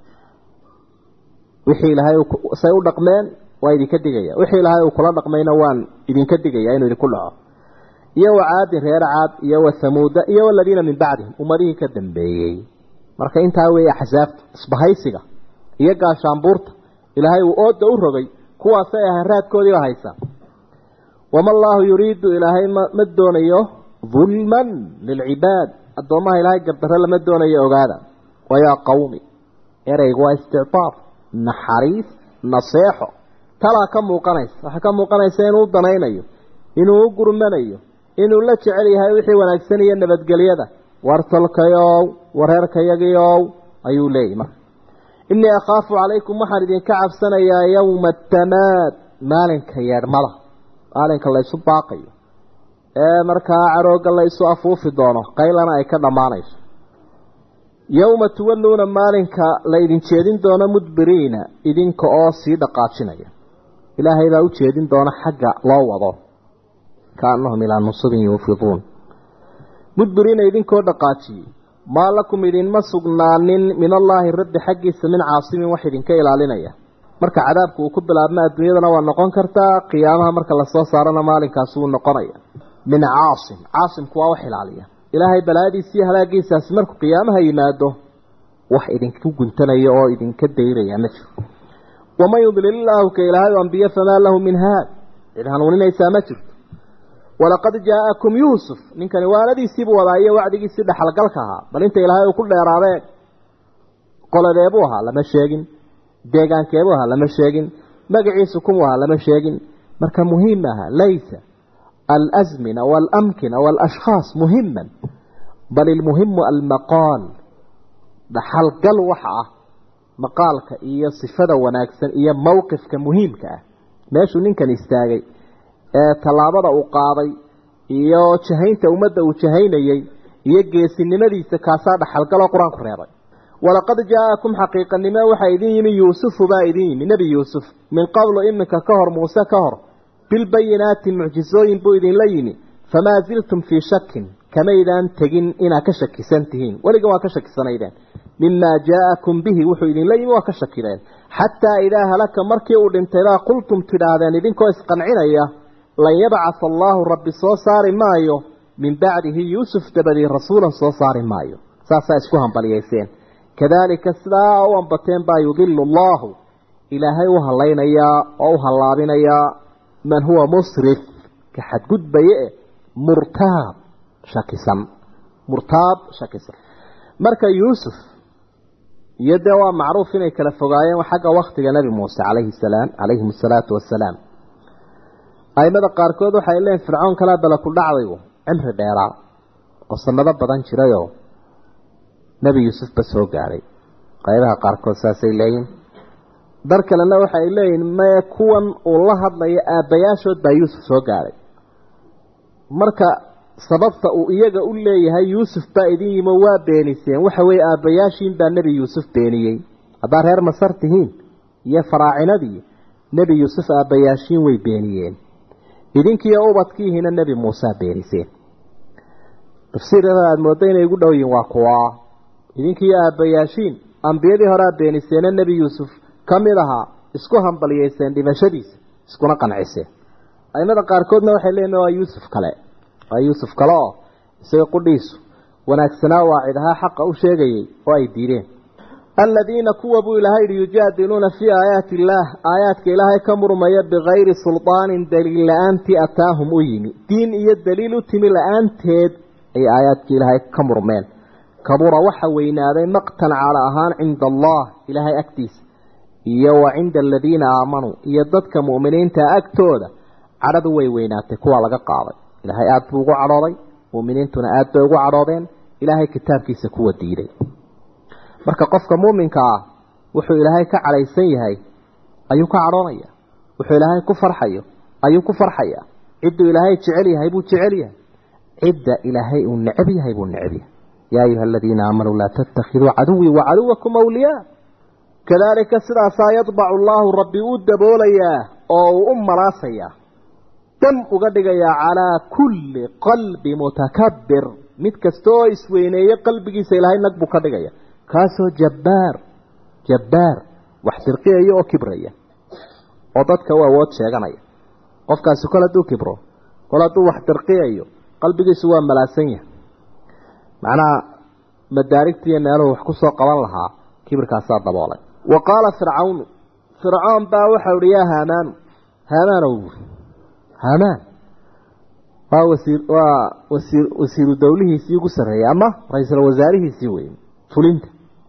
wixii ilaahay say u dhaqmeen waa idinka digaya wixii ilaahay uu kula dhaqmayna waan idinka digaya inuu idinku dhaco iyo wacaadin reer caad iyo wathamuuda iyo waladiina min bacdihim ummadihii ka dambeeyey marka intaa weeye axsaabta isbahaysiga iyo gaashaanbuurta ilaahay uu ooda u rogay kuwaasay ahaan raadkoodiiba haysaa wama allaahu yuriidu ilaahay ma doonayo dulman lilcibaad addoommaha ilaahay gardarre lama doonayo ogaada wayaa qawmi ereygu waa istictaar naxariis naseexo talaa ka muuqanaysa waxaa ka muuqanaysa inuu danaynayo inuu u gurmanayo inuu la jecel yahay wixii wanaagsan iyo nabadgelyada wartalkayow wareerkayagiyow ayuu leeyahy marka innii akhaafu calaykum waxaan idinka cabsanayaa yowma atamaad maalinka yeedhmada maalinka laysu baaqayo ee markaa carooga laysu afuufi doono qaylana ay ka dhammaanayso yowma tuwalluuna maalinka la idin jeedin doono mudbiriina idinka oo sii dhaqaajinaya ilaahay baa u jeedin doona xagga loo wado kaannahum ilaa nusubin yuufiduun mudbiriina idinkoo dhaqaajiyey maa lakum idinma sugnaanin min allaahi rabbi xaggiisa min caasimin wax idinka ilaalinaya marka cadaabku uu ku bilaabma adduunyadana waa noqon kartaa qiyaamaha marka lasoo saarana maalinkaasi wuu noqonaya min caasim caasimku waa wax ilaaliya ilaahay balaadiisa iyo halaagiisaasi markuu qiyaamaha yimaado wax idinku guntanayo oo idinka dayraya ma jiro waman yudlil illaahu ka ilaahay ambiye famaa lahu min haad cid hanuuninaysaa ma jirto walaqad jaa'akum yuusuf ninkani waanadiisiibuu wadaayo wacdigiisii dhaxalgalka ahaa bal inta ilaahay uu ku dheeraadeen qoladeebuu ahaa lama sheegin deegaankeebuu ahaa lama sheegin magaciisukum waa lama sheegin marka muhiim aha laysa al-azmina wal-amkina wal-ashkhas muhimman bal al-muhim al-maqal dhaxalgal waxa ah maqaalka iyo sifada wanaagsan iyo mowqifka muhiimka ah meeshu ninkan istaagay ee talaabada uu qaaday iyo jahaynta umada uu jahaynayay iyo geesinimadiisa kaasa dhaxalgal quraanku reebay walaqad jaakum haqiiqan lima waxa idin yimi yuusuf baa idin yimi nabi yuusuf min qabl imka ka hor muusa ka hor bil bayinaati mu'jizooyin buu idin la yimi fama ziltum fi shakkin kama idan tagin ina ka shakisantihiin waliga waa ka shakisanaydeen mimma jaakum bihi wuxuu idin la yimi waa ka shakireen hatta idaa halaka markii uu dhintay la qultum tidaadeen idinkoo isqancinaya la yab'ath Allahu rabbi soo saari maayo min ba'dihi yuusuf tabadi rasuulan soo saari maayo saasa isku hanbaliyeyseen kadalika sidaa oo anbateen baa yudillu Allahu ilaahay u halaynaya oo halaabinaya man huwa musrif ka xad gudbaye murtaab shakisan murtaab shakisan marka yuusuf yada waa macruuf inay kala fogaayeen xagga waqtiga nabi Muuse alayhi salaam alayhi salaatu wassalaam aymada qaarkood waxay leeyeen fircoon kala bala ku dhacday cimri dheera oo sanado badan jirayo nabi yuusuf ba soo gaaray qaybaha qaarkood saasay leeyeen dar kalena waxay leeyeen ma kuwan oo la hadlaya aabayaashood baa yuusuf soo gaaray marka sababta uu iyaga u leeyahay yuusuf baa idin yimo waa beeniseen waxa way aabayaashiin baa nabi yuusuf beeniyay hada reer masar tihiin iyo faraacinadii nabi yuusuf aabayaashiin way beeniyeen idinkii ubadkiina nabi Muuse beeniseen tafsiirada aad mooday inay ugu dhawyin waa kuwa idinkii aabayaashiin ambiyadii hore beeniseen nabi yuusuf kamidaha isku hanbaliyeen dhimashadiisa iskuna qanciseen aymada qaarkoodna waxay leeyihiin waa yuusuf kale waa yuusuf kale oo isaga qudhiisu wanaagsanaa waacidaha xaqa u sheegayay oo ay diireen alladina kuwabu ilaahay yujadiluna fi ayati allah ayat ilaahay kamurmaya bighayri sultaanin dalil laanti ataahum uyimi diin iyo daliil u timi laanteed ay ayadki ilaahay kamurmeen kabura waxa weynaaday maqtan ala ahaan inda allah ilaahay agtiis iyo wa inda alladina aamanu iyo dadka muuminiinta agtooda caradu way weynaatay kuwa laga qaaday ilaahay aad buu ugu cadhooday muuminiintuna aad bay ugu cadhoodeen ilaahay kitaabkiisa kuwa diiday marka qofka muuminka ah wuxuu ilaahay ka calaysan yahay ayuu ka cadhoonaya wuxuu ilaahay ku farxayo ayuu ku farxaya ciddu ilaahay jecel yahay buu jecel yahay cidda ilaahay uu neceb yahay buu neceb yahay yaa ayuha alladina aamanu la tattakhiduu caduwi wa caduwakum awliyaa kadalika sidaas yadbacu allahu rabbi u daboolaya oo u malaasaya dam uga dhigaya calaa kulli qalbi mutakabbir mid kastoo isweyneeye qalbigiisa ilaahay nag buu ka dhigaya kaasoo jabbaar jabbaar wax tirqiya oo kibraya oo dadka waa awood sheeganaya qofkaasi kala duu kibro kala duu wax tirqiyayo qalbigiisu waa malaasan yahay macnaa madaarigtii meeluhu wax ku soo qaban lahaa kibirkaasa daboolay وقال فرعون فرعون با waxa uu yahay hamaan hamaan oo hamaan waa wasiir waa wasiir wasiiru dawlihiisii ugu sareeyay ama ra'iisul wasaarihiisii weyn fulinta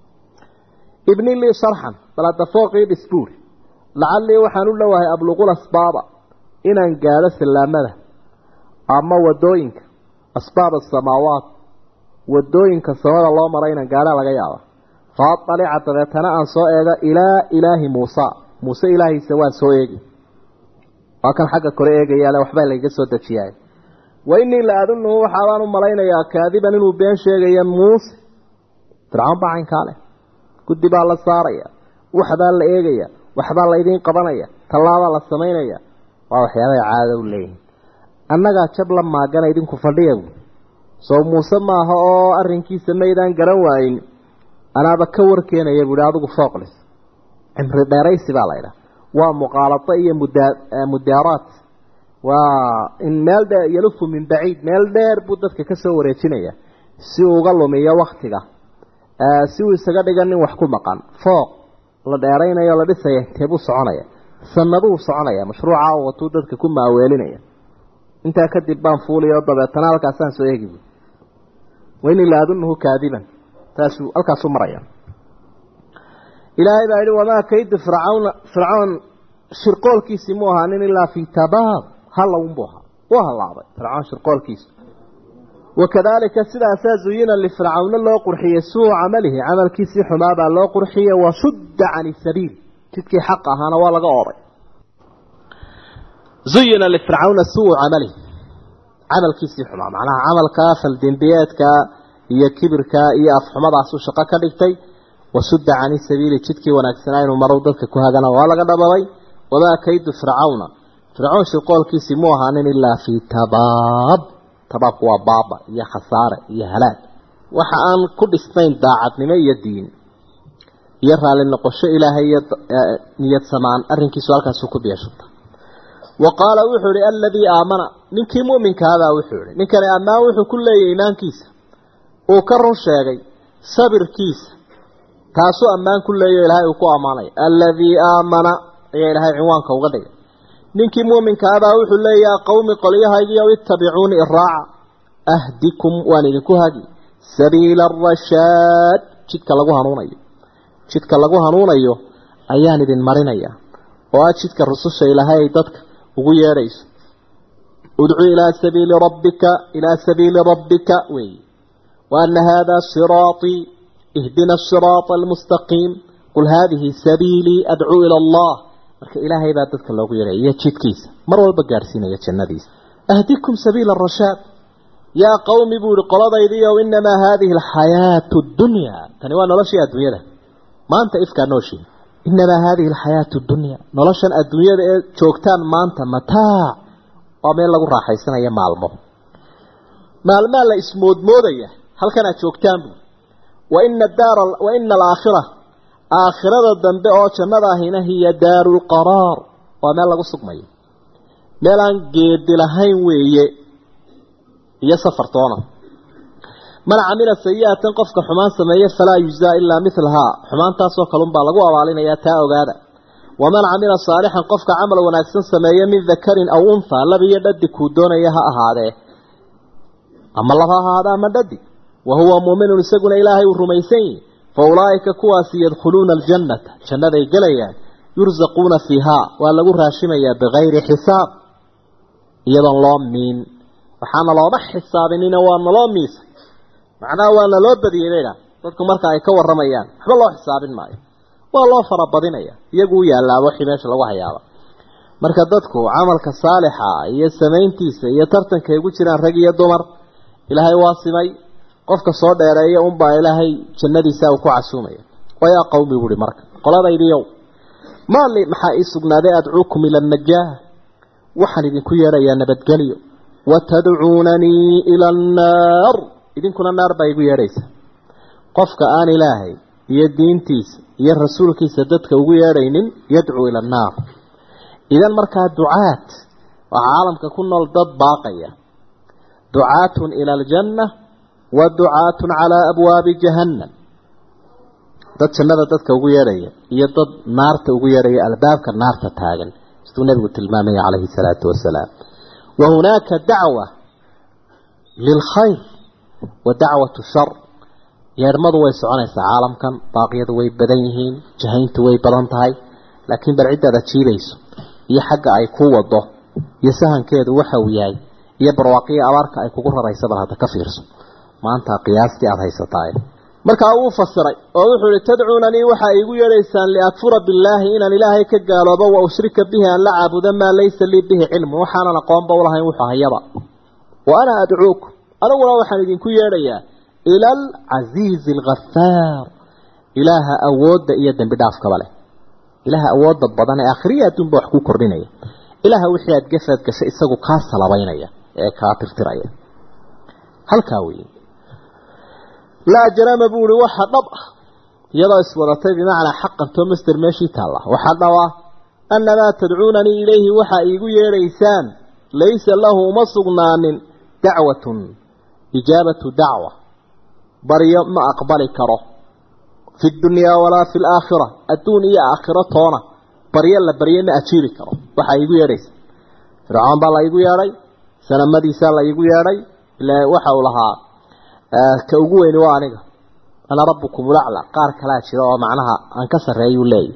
ibn li sharhan bala tafaqi bisbur la'alli waxaan u dhawahay abluqul asbaba inaan gaaro salaamada ama wadooyinka asbab as-samaawaat wadooyinka samada loo maray inaan gaaro laga yaabo فاطلع تبتنا أن صائغ إلى إله موسى موسى إلهي سواء صائغ وكان حق كوريغ يا له وحبا لي جسو دجياي وإني لا أظنه حرام ملينا يا كاذبا إنه بين شيء يا موسى فرعون باعين كاله كدي با لا ساريا وحبا لا ايغيا وحبا لا يدين قبنيا تلاابا لا سمينيا waa waxyaabo caado u leeyahay annaga jabla ma gana idinku fadhiyo soo Muuse ma aha oo arrinkiisa meeydaan garan waayin anaaba ka warkeenaya buu adigu fooqlis cimri dheeraysi baa leeyahay waa muqaalata iyo mudaaraat waa in meel dheer yalufu min baciid meel dheer buu dadka ka soo wareejinaya si uu uga lumiyo waqtiga si uu isaga dhigan in wax ku maqan fooq la dheeraynayo la dhisay teebu soconaya sanaduu soconaya mashruuca oo tuu dadka ku maaweelinaya inta ka dib baan fuuliyo dabeetana halkaas aan soo eegi وإن لا أظنه كاذبا تاسو الكاسو مريا إلهي بأيدي وما كيد فرعون فرعون شرقول كيسي موها نين إلا في تباب هلا ونبوها وهلا عبي فرعون شرقول كيسي وكذلك سيدا أسازينا لفرعون الله قرحية سوء عمله عمل كيسي حمابا الله قرحية وصد عن السبيل تتكي حقها أنا ولا قاري زينا لفرعون سوء عمله عمل كيسي حمام معناها عمل كافل دنبياتك هي كبرك هي أفحمد عصو شقا كدكتي وصد عن السبيل تتكي ونكسنين ومرودتك كهاغنا ولا قدبوي وما كيد فرعون فرعون شقول كيسي موها نين إلا في تباب تباب هو بابا يا خسارة يا هلاك وحان كل اثنين داعت نمي الدين يرى للنقش إلهي نية سمان أرنكي سؤالك سوكو بيشطة وقال وحوري الذي آمن ننكي مؤمنك هذا وحوري ننكي أما وحو كل إيمان كيس وكرر الشيغي صبر كيس تاسو أمان كل إلهي وكو أماني الذي آمن يا إلهي عوانك وغدي ننكي مؤمنك هذا وحو لي يا قوم قليها يجيو اتبعوني الراعة أهدكم وانينكو هاجي سبيل الرشاد جدك لغوها نوني جدك لغوها نوني أياني بن مريني وآد جدك الرسوش إلهي ددك وغيا ريس ادعو إلى سبيل ربك إلى سبيل ربك وي وأن هذا صراطي اهدنا الصراط المستقيم قل هذه سبيلي أدعو إلى الله marka ilaahay baa dadka loogu yeeray iyo jidkiisa mar walba gaarsiinaya jannadiisa ahdikum sabiila ar-rashaad ya qawmi buuri qoladaydiyo inma hadhihi al-hayatu ad-dunya tani waa noloshii adduunyada maanta ifka nooshi inma hadhihi al-hayatu ad-dunya noloshan adduunyada ee joogtaan maanta mataa oo meel lagu raaxaysanayo maalmo maalma la ismoodmoodaya halkan aad joogtaan wa inna ad-dar wa inna al-aakhirah aakhirada dambe oo jannada ahina hiya daarul qaraar waa meel lagu sugmayo meel aan geedi lahayn weeye iyo safartoona man camila sayi'atan qofka xumaan sameeyo falaa yujzaa ilaa mithlaha xumaantaasoo kalun baa lagu abaalinayaa taa ogaada waman camila saalixan qofka camal wanaagsan sameeyo min dakarin aw untha labiyo dhadi kuu doonaya ha ahaadee ama laba ahaada ama dhadi wahuwa muuminun isaguna ilaahay uu rumaysan yahay فأولئك كواس يدخلون الجنة جنة يقليان يرزقون فيها ولغو راشميا بغير حساب يضا الله مين وحان الله ما حسابين وان الله ميس معناه وان الله بدي إلينا ضدكم مركا يكور رميان حب الله حسابين معي والله فربضين يقول يا الله وحي ماشي الله وحي يابا مركا ضدكو عملك صالحة يسمين تيس يترتن كيقول شران رقي الدمر إلهي واصمي qofka soo dheereeya un baa ilaahay jannadiisa uu ku casuumaya waya qawmi wuri marka qoladaydiyow maali maxaa ii sugnaaday adcuukum ila najah waxaan idinku yeerayaa nabadgeliyo watadcuunani ila an-nar idinkuna naar baa igu yeeraysa qofka aan ilaahay iyo diintiisa iyo rasuulkiisa dadka ugu yeeraynin yadcuu ila an-nar idan markaa ducaat waa caalamka ku nool dad baaqaya ducaatun ila al-jannah ودعاة على أبواب جهنم dad jannada dadka ugu yeeraya iyo dad naarta ugu yeeraya albaabka naarta taagan sidoo nabigu tilmaamay alayhi salatu wasalaam wa hunaka da'wa lil khayr wa da'watu shar yeermadu way soconaysaa caalamkan baaqiyadu way badan yihiin jahayntu way badan tahay laakiin barcidada jiilayso iyo xagga ay ku wado iyo sahankeedu waxa uu yahay iyo barwaaqiya abaarka ay kugu raraysaba hada ka fiirso maanta qiyaastii aad haysataa marka uu fasiray oo wuxuu tadcuunani waxa igu yeeraysaan li akfura billahi inaan ilaahay ka gaaloobo wa ushrika bihi an la aabuda ma laysa li bihi ilmu waxana aqoon ba walahayn wuxuu hayaba wa ana ad'uuku anaguna waxaan idinku yeerayaa ila al-aziz al-ghaffar ilaha awooda iyo dambi dhaafka bale ilaha awooda badan ee aakhiriyadun wax ku kordhinaya ilaha wixii aad gafad gashay isagu ka salabaynaya ee ka tirtiraya halka weey لا جرم بوري واحد ضبط يلا اسورتي بمعنى حقا تومستر ماشي تالله واحد ضوا أن لا تدعونني إليه وحا إيقو يريسان ليس له مصغنان دعوة إجابة دعوة بريا ما أقبل كره في الدنيا ولا في الآخرة الدنيا آخرة طونة بريا لبريا ما أتشيري كره وحا إيقو يريس فرعان بالله إيقو يري سنمدي سالة إيقو يري لا وحا ولها ka ugu weyn waa aniga ana rabbukum la'ala qaar kala jira oo macnaha aan ka sareeyo leey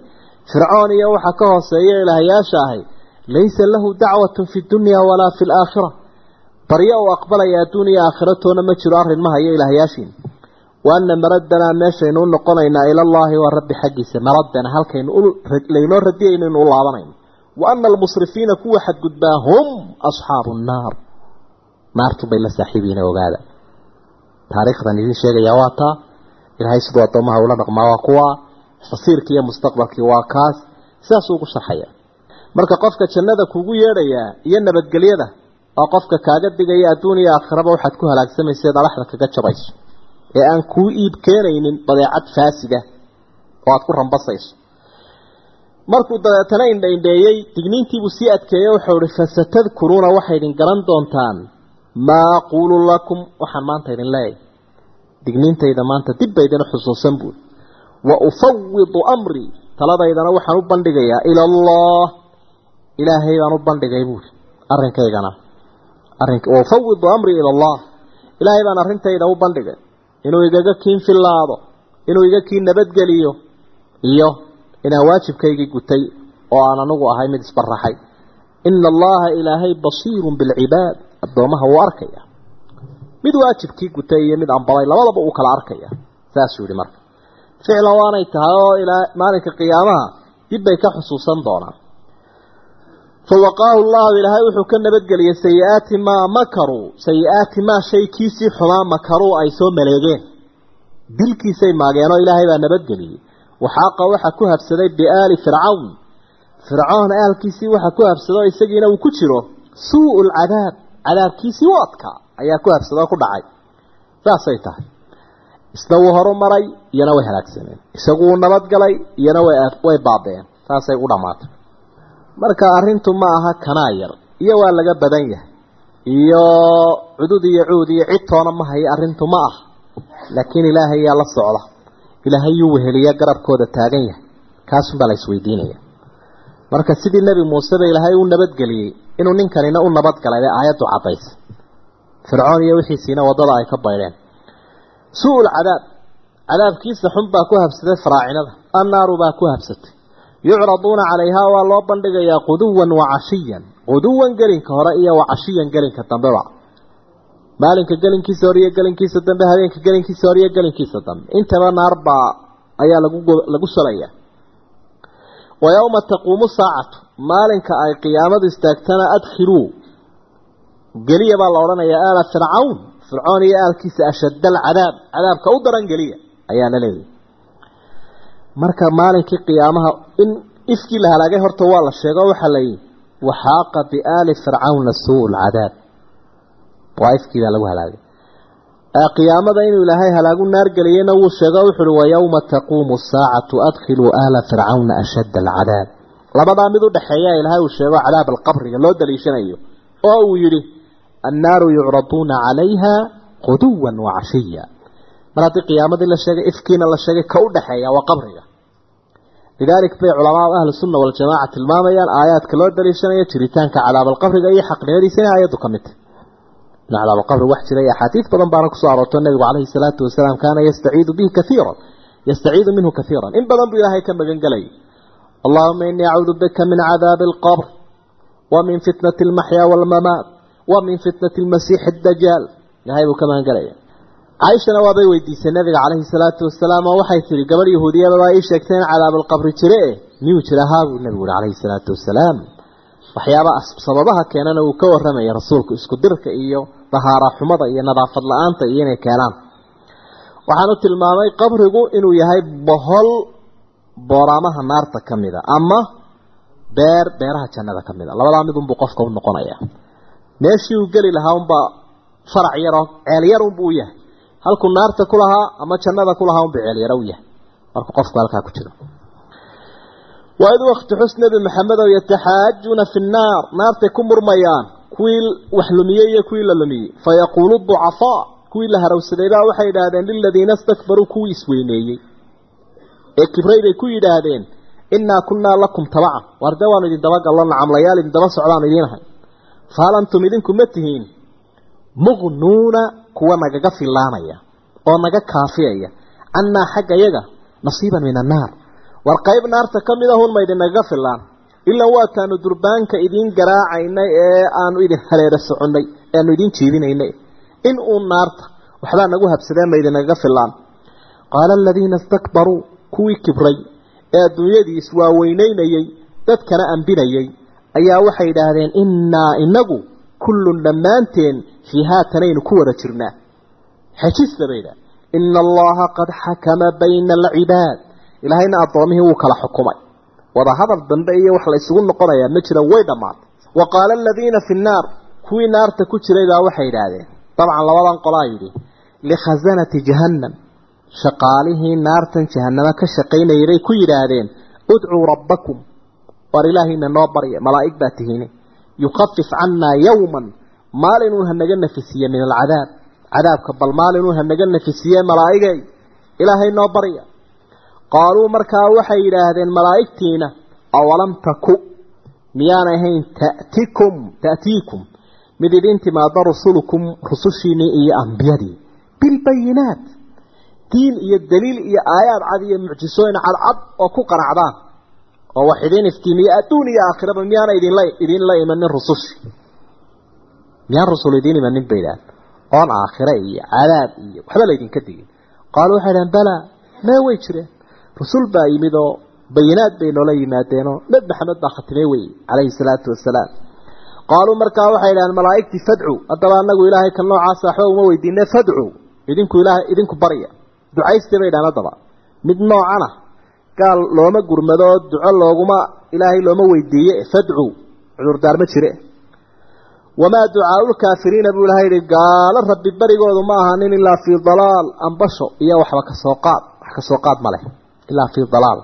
fircoon iyo waxa ka hooseeya ilaahayaasha ahay laysa lahu dacwatun fi dunya wala fi al-aakhirah bariya oo aqbalaya dunya aakhiratoona ma jiro arrin ma hayo ilaahayaashin وأن مردنا ماشي إنه نقولنا إلى الله ورب حقيس مردنا هل كين لينور ردين إنه الله عنين وأن المصرفين كوا حد قدباهم أصحاب النار مارتو بين الساحبين وقالا تاريخ ذنبي شيء يواتا إلهي سدوا طمها ولا نقما وقوا فصير كي مستقبل كي واكاس ساسوق الصحية مركا قفك تشنده كوجو يريا ينبت جليده أقفك كاجد دقيقة الدنيا آخرة وحد كوها لك سمي السيد على حركة كتشبيش ee aan ku iib keenaynin badeecad faasida oo aad ku rambasayso markuu dabeetana indheeyay digniintii buu si adkeeyay wuxuu yiri fasatadkuruna waxay idin garan doontaan ma aqulu lakum waxaan maanta idin leeyahay digniintayda maanta dib bay idin xusuusan buu wa ufawwidu amri taladaydana waxaan u bandhigayaa ila Allah ilaahay baan u bandhigay buu arrinkaygana arrinka wa ufawwidu amri ila Allah ilaahay baan arrintayda u bandhigay inuu igaga kiin filaado inuu iga kiin nabadgeliyo iyo ina waajibkayga gutay oo aan anagu ahay mid isbaraxay inna allaha ilaahay basiirun bil ibaad adoomaha uu arkaya mid waajibkii gutay iyo mid aan balay labadaba uu kala arkaya saas yiri marka ficil waanay tahay oo ila maalinka qiyaamaha dib bay ka xusuusan doonaan فوقاه الله إلهي وحكا نبدأ سيئات ما مكروا سيئات ما شيء كيسي حما مكروا أي سو مليغين دل كيسي ما قيانوا إلهي بأن نبدأ وحاق وحكوها بسدي بآل فرعون فرعون آل كيسي وحكوها بسدي سجينا وكتشروا سوء العذاب عذاب كيسي واتكا أياكوها بسدي كل عاي فاسيته استووا هرم مري ينوي هلاك سنين استووا نبدأ لي ينوي أفوي بابين فاسيقوا دمات marka arintu ma aha kanaayar iyo waa laga badan yahay iyo cudud iyo cuud iyo citoona ma hay arintu ma ah laakiin ilaahay yaa la socda ilaahay uu weheliya garabkooda taagan yahay kaas baa la isweydiinaya marka sidii nabi Muuse ba ilaahay uu nabadgeliyay inuu ninkanina uu nabadgalay aayadu cadays fircoon iyo wixii siina wadada ay ka bayreen suul cadaab cadaabkiisa xun baa ku habsaday faraacinada annaaru baa ku habsatay يعرضون عليها والله بندقيا قدوا وعشيا قدوا قلن كهرائيا وعشيا قلن كالتنبرع مالك قلن كي سوريا قلن كي سدن بهذين قلن كي سوريا قلن كي سدن انت ما أربع ايا لقو سليا ويوم تقوم الساعة مالك اي قيامة استاكتنا ادخلوا قليا بالله يا آل فرعون فرعون يا آل كيس أشد العذاب عذاب كودرا قليا ايانا ليه marka maalinkii qiyaamaha in iskii la halaagay horta waa la sheego waxa la yiri waxaaqa bi aali fir'auna suul adab waa iskii lagu halaagay qiyaamada inuu ilaahay halaagu naar galiyayna uu sheego wuxuu waa yawma taqumu saa'atu adkhilu aala fir'auna ashadda al'adab labada mid u dhaxeeya ilaahay uu sheego cadaab alqabriga loo daliishanayo oo uu yiri annaaru yu'raduna 'alayha quduwan wa 'ashiyya مرات قيامة الله شيء إفكين الله شيء كود حياة وقبرها لذلك في علماء أهل السنة والجماعة الماميان آيات كلود دليشنا يتريتان كعذاب القبر أي حق غير سنة آيات كمت عذاب القبر واحد لي حديث بدن بارك صارت النبي عليه الصلاة والسلام كان يستعيذ به كثيرا يستعيذ منه كثيرا إن بدن بإلهي كم بجنجلي اللهم إني أعوذ بك من عذاب القبر ومن فتنة المحيا والممات ومن فتنة المسيح الدجال نهاية كمان جلي عائشة نوابي ويديسي النبي عليه الصلاة والسلام وحي تري قبل يهودية بباي شكتين عذاب القبر تريه نيو تريها النبي عليه الصلاة والسلام وحيابا سببها كان أنا وكور رمي رسولك اسكو درك إيو طهارة حمضة إيو نظافة لآنت إيو كلام وحانوت المامي قبر يقول إنو يهي بهل برامها النار تكمدة أما بير بيرها كان كمدة الله ولا عمدهم بقفك ونقنية ماشي وقالي لها ونبا فرع يرى عيال يرون بويه هل كن نار تكلها أما جنة كلها بعلي روية أركو قفك لك كتير وإذ وقت حسن بمحمد يتحاجون في النار نار تكون مرميان كويل وحلمية كويل لمي فيقول الضعفاء كويل هرو سديدا وحيد هذين للذين استكبروا كويس ويني الكبرين كويل هذين إنا كنا لكم تبعا واردوان إذن دواق الله نعم ليال إذن دواء سعلان إذنها فهل أنتم إذنكم متهين مغنون kuwa nagaga filaanaya oo naga kaafiyaya anna xagga yaga nasiiban min annaar والقيب نار تكمله ما إذن نغفلان إلا واتان دربانك إذن قراعينا آن إذن هلير السعني آن إذن تشيبين إن أون نار وحبا نقوها بسلام ما إذن نغفلان قال الذين استكبروا كوي كبري الدنيا دي سوا وينين يي تذكر أنبنا يي أيها وحي دارين إنا إنقو كل لمانتين فيها تنين كورة جرنا حجيس بيدا إن الله قد حكم بين العباد إلهينا أطرمه وكلا حكومي وضع هذا الضنبئية وحلا يسوون قرية مجرى ويدمات وقال الذين في النار كوي نار تكتر إذا وحي دارين طبعا لوضع قلايدي لخزانة جهنم شقاله نار جهنم كشقين يري كوي دارين ادعوا ربكم ورلهنا نوبرية ملائك باتهين يخفف عنا يوما ما لنوها النجنة في السيا من العذاب عذاب كبال ما لنوها النجنة في السيا ملائكة إلهي نوبرية قالوا مركا وحي هذه الملائكتين أولم تكو ميانا هين تأتيكم تأتيكم مدين ما رسولكم رسوشيني إيا أنبيادي بالبينات دين إيا الدليل إيا آيات عادية معجسوين على العب وكوكر عدان ووحدين افتيمي أدوني يا آخر ميانا إذن لا إذن لا إيمان الرسوش ميان رسول إذن من البينات قال آخر إيا عذاب إيا وحبا ليدين كدين قالوا حيلا بلا ما ويجره رسول بايمدو بينات بينو لا يماتينو نبي محمد باختميوي عليه الصلاة والسلام قالوا مركا وحي لأن ملائكتي فدعوا أدبا أنه إلهي كالنوع عاصحوه ومويدين فدعوا إذنكو إلهي إذنكو بريا دعايس تبيدان أدبا من نوعنا قال لوما قرمدو دعا لوما إلهي لوما ويديه فدعوا عذر دار مجره وما دعاء الكافرين أبو الهي قال الرب بريقوا ذماها نين إلا في ضلال أنبشوا إياه وحبك سوقات وحك سوقات ملح إلا في ضلال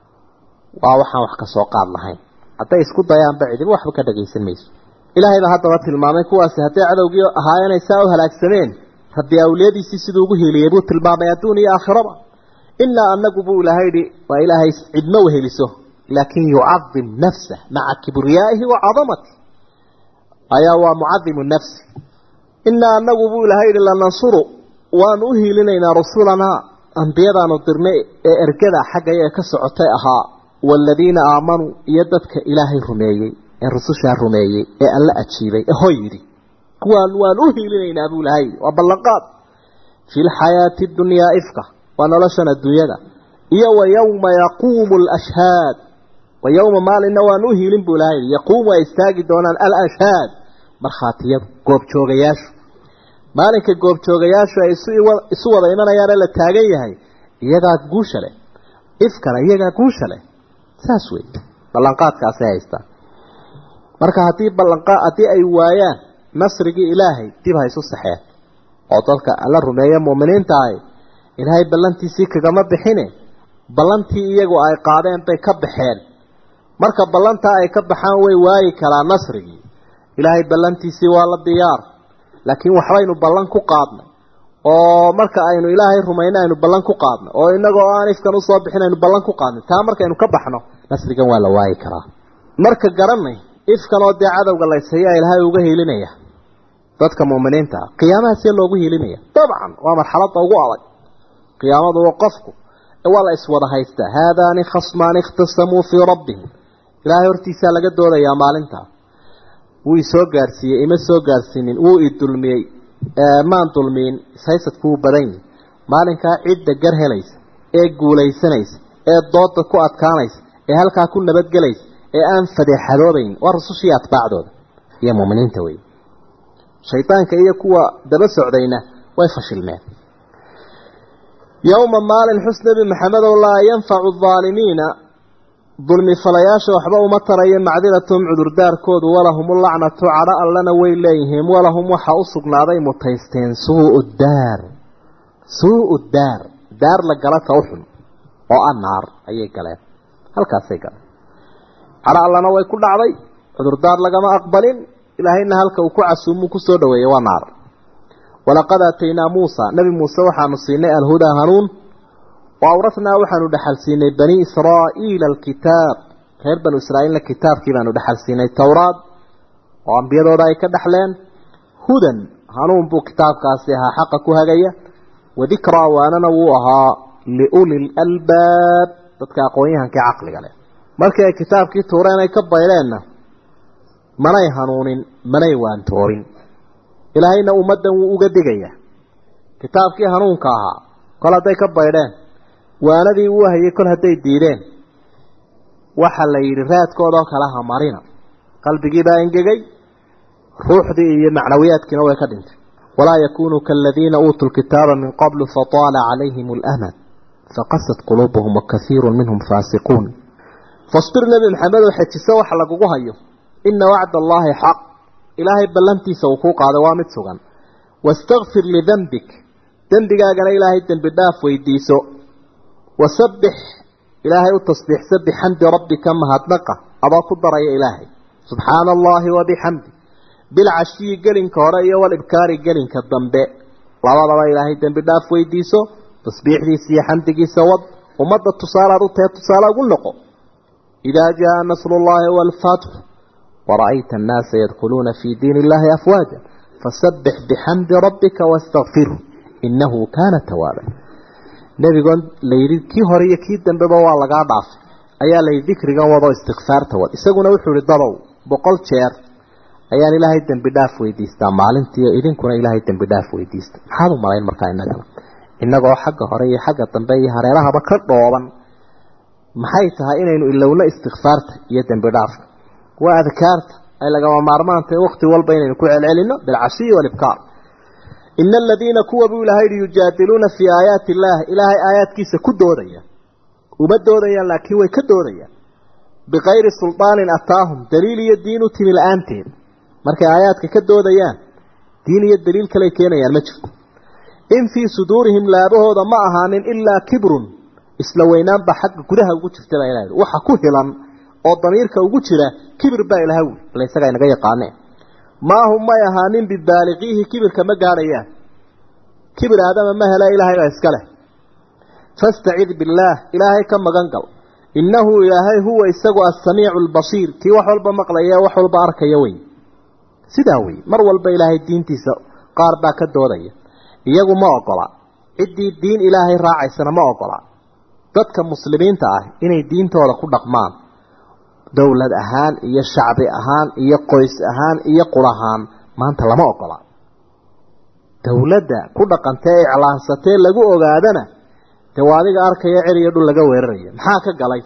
ووحا وحك سوقات لهين حتى يسكت ضيان بعيد وحبك دقيس الميس إلهي ذا هذا رتل المامي كواسي حتى عدو هاينا يساوها الأكسنين ربي أولادي سيسدوه ليبوت المامي يدوني آخرما إلا أن نقبوا لهيدي وإلهي عدموه لسه لكن يعظم نفسه مع كبريائه وعظمته أيا ومعظم النفس إلا أن نقبوا لهيدي لننصره ونؤهي لنا رسولنا أنبياء نضرني إركدا حقا يكسعتها والذين آمنوا يددك إلهي الرميي الرسوش الرميي ألا أتشيبي هيري وأنؤهي لنا أبو لهي وبلغات في الحياة الدنيا إفكا ونلشنا الدنيا إيو يوم يقوم الأشهاد ويوم ما لنا ونؤهي لنبو لهي يقوم ويستاجدون الأشهاد مرخاتية قوب شوغياش maalinka goobjoogayaashu ay isu wada imanayaan la taagan yahay iyaga guusha leh ifkana iyaga guusha leh saas weey ballanqaadkaas ay haystaan marka hadii ballanqaad hadii ay waayaan nasrigi ilaahay dib ha isu saxeen oo dadka alla rumeeyo muuminiinta ay ilaahay ballantiisii kaga bixine ballantii iyagu ay qaadeen bay ka baxeen marka ballanta ay ka baxaan way waayi kala nasrigi ilaahay ballantiisii waa la diyaar laakiin waxbaynu ballan ku qaadnay oo marka aynu ilaahay rumayna aynu ballan ku qaadnay oo inagoo aan ifkan u soo bixinaynu ballan ku qaadnay taa markaynu ka baxno nasrigan waa la waayi karaa marka garanay ifkan oo dee cadowga la isaya ilaahay uga heelinaya dadka muuminiinta qiyaamaha si loogu heelinaya dabcan waa marxaladda ugu adag qiyaamadu waa qofku wala iswada haysta haadaani khasmaan ikhtasamu fi rabbihim ilaahay hortiisa laga doodayaa maalinta wuu soo gaarsiiyay ima soo gaarsiinin wuu idulmiyay maan dulmiin saysadku badan maalinka cid gar helaysa ee guulaysanaysa ee doodda ku adkaanaysa ee halka ku nabad galaysa ee aan fadeexadoobayn war rusushii atbaacdooda iyo muuminiinta way shaytaanka iyo kuwa daba socdayna way fashilmeen yawma maalin xusna bi maxamed la yanfa'u adh-dhaalimiina ظلمي فلياش وحبا ومطريا معذرتهم عذر دار كود ولهم اللعنة عراء لنا ويليهم ولهم وحا أصقنا ذي متيستين سوء الدار سوء الدار دار لقلتها وحن والنار أي كلام هل كاسي كلام عراء لنا ويكل عضي عذر دار لقما أقبلين إلهينا هل كوكوع سموك سودوي ونار ولقد أتينا موسى نبي موسى وحا نصيني الهدى هنون وأورثنا وحن ندحل سيني بني إسرائيل الكتاب غير بني إسرائيل الكتاب كما ندحل سيني التوراة وأنبياء ذلك دحلين هدى هنون بو كتاب كاسيها حقكوها جاية وذكرى وأنا نووها لأولي الألباب dadka aqoonyahanka caqliga leh markii ay kitaabkii tuureen ay ka bayreenna manay hanuunin manay waantoorin ilaahayna ummadan wuu uga digayaa kitaabkii hanuunka ahaa kol hadday ka baydheen waanadii uu hayay kol hadday diideen waxa la yidhi raadkoodoo kala hamarina qalbigii baa engegay ruuxdii iyo macnawiyaadkiina way ka dhintay walaa yakunuu kaaladiina uutuu lkitaaba min qablu fataala calayhim alamad faqasat quluubuhum wakaiiru minhum faasiquun fasbir nebi maxamedow xejiso waxa lagugu hayo ina wacda allaahi xaq ilaahay ballantiisa uu kuu qaaday waa mid sugan wastakfir lidanbik dembigaagana ilaahay dembi dhaaf weydiiso wasabbix ilaahay u tasbiixsa bixamdi rabbika mahadnaqa adoo ku daraya ilaahay subxaana allaahi wabixamdi bilcashiyi gelinka hore iyo walibkaari gelinka dambe labadaba ilaahay dembi dhaaf weydiiso tasbiixdiisa iyo xamdigiisa wad ummadda tusaalaad u tahe tusaale ugu noqo idaa jaa nasrullaahi waalfatxu wara'ayta annaasa yadkhuluuna fii diini illaahi afwaaja fasabbix bixamdi rabbika wastakfirhu innahu kaana tawaaban nebigoon layidhi kii hore iyo kii dambeba waa lagaa dhaafay ayaa layidhi dikrigan wadoo istikfaarta wad isaguna wuxuu ihi dadow boqol jeer ayaan ilaahay dembi dhaaf weydiistaa maalintii idinkuna ilaahay dembi dhaaf weydiista maxaad u malayn markaa innagana innagoo xagga hore iyo xagga dambe iyo hareerahaba ka dhooban maxay tahay inaynu ilowno istikfaarta iyo dembi dhaafka waa adkaarta ay lagama maarmaantahay waqti walba inaynu ku celcelino bilcashiyi walibkaar ina aladiina kuwa buu ilahay yujaadiluuna fii aayaati illaah ilaahay aayaadkiisa ku doodaya uma doodayaan laakiin way ka doodayaan bikayri sulطaanin ataahum daliil iyo diin u timi la-aanteed markay aayaadka ka doodayaan diin iyo daliil kaley keenayaan ma jirto in fii suduurihim laabahooda ma ahaanin ilaa kibrun isla weynaanba xagga gudaha ugu jirta baa ilahay waxa ku hilan oo damiirka ugu jira kibir baa ilahay la isaga inaga yaqaaneen maa hum may ahaanin bibaaliqiihi kibirka ma gaadhayaan kibir aadama ma hela ilaahay baa iska leh fastacid billaah ilaahay ka magan gal innahu ilaahay huwa isagu assamiicu albasiir kii wax walba maqlaya wax walba arkaya wey sidaa wey mar walba ilaahay diintiisa qaar baa ka doodaya iyagu ma ogola ciddii diin ilaahay raacaysana ma ogola dadka muslimiinta ah inay diintooda ku dhaqmaan dowlad ahaan iyo shacbi ahaan iyo qoys ahaan iyo qul ahaan maanta lama ogola dowladda ku dhaqantee iclaansatee lagu ogaadana dee waa adiga arkaya cer iyo dhul laga weeraraya maxaa ka galay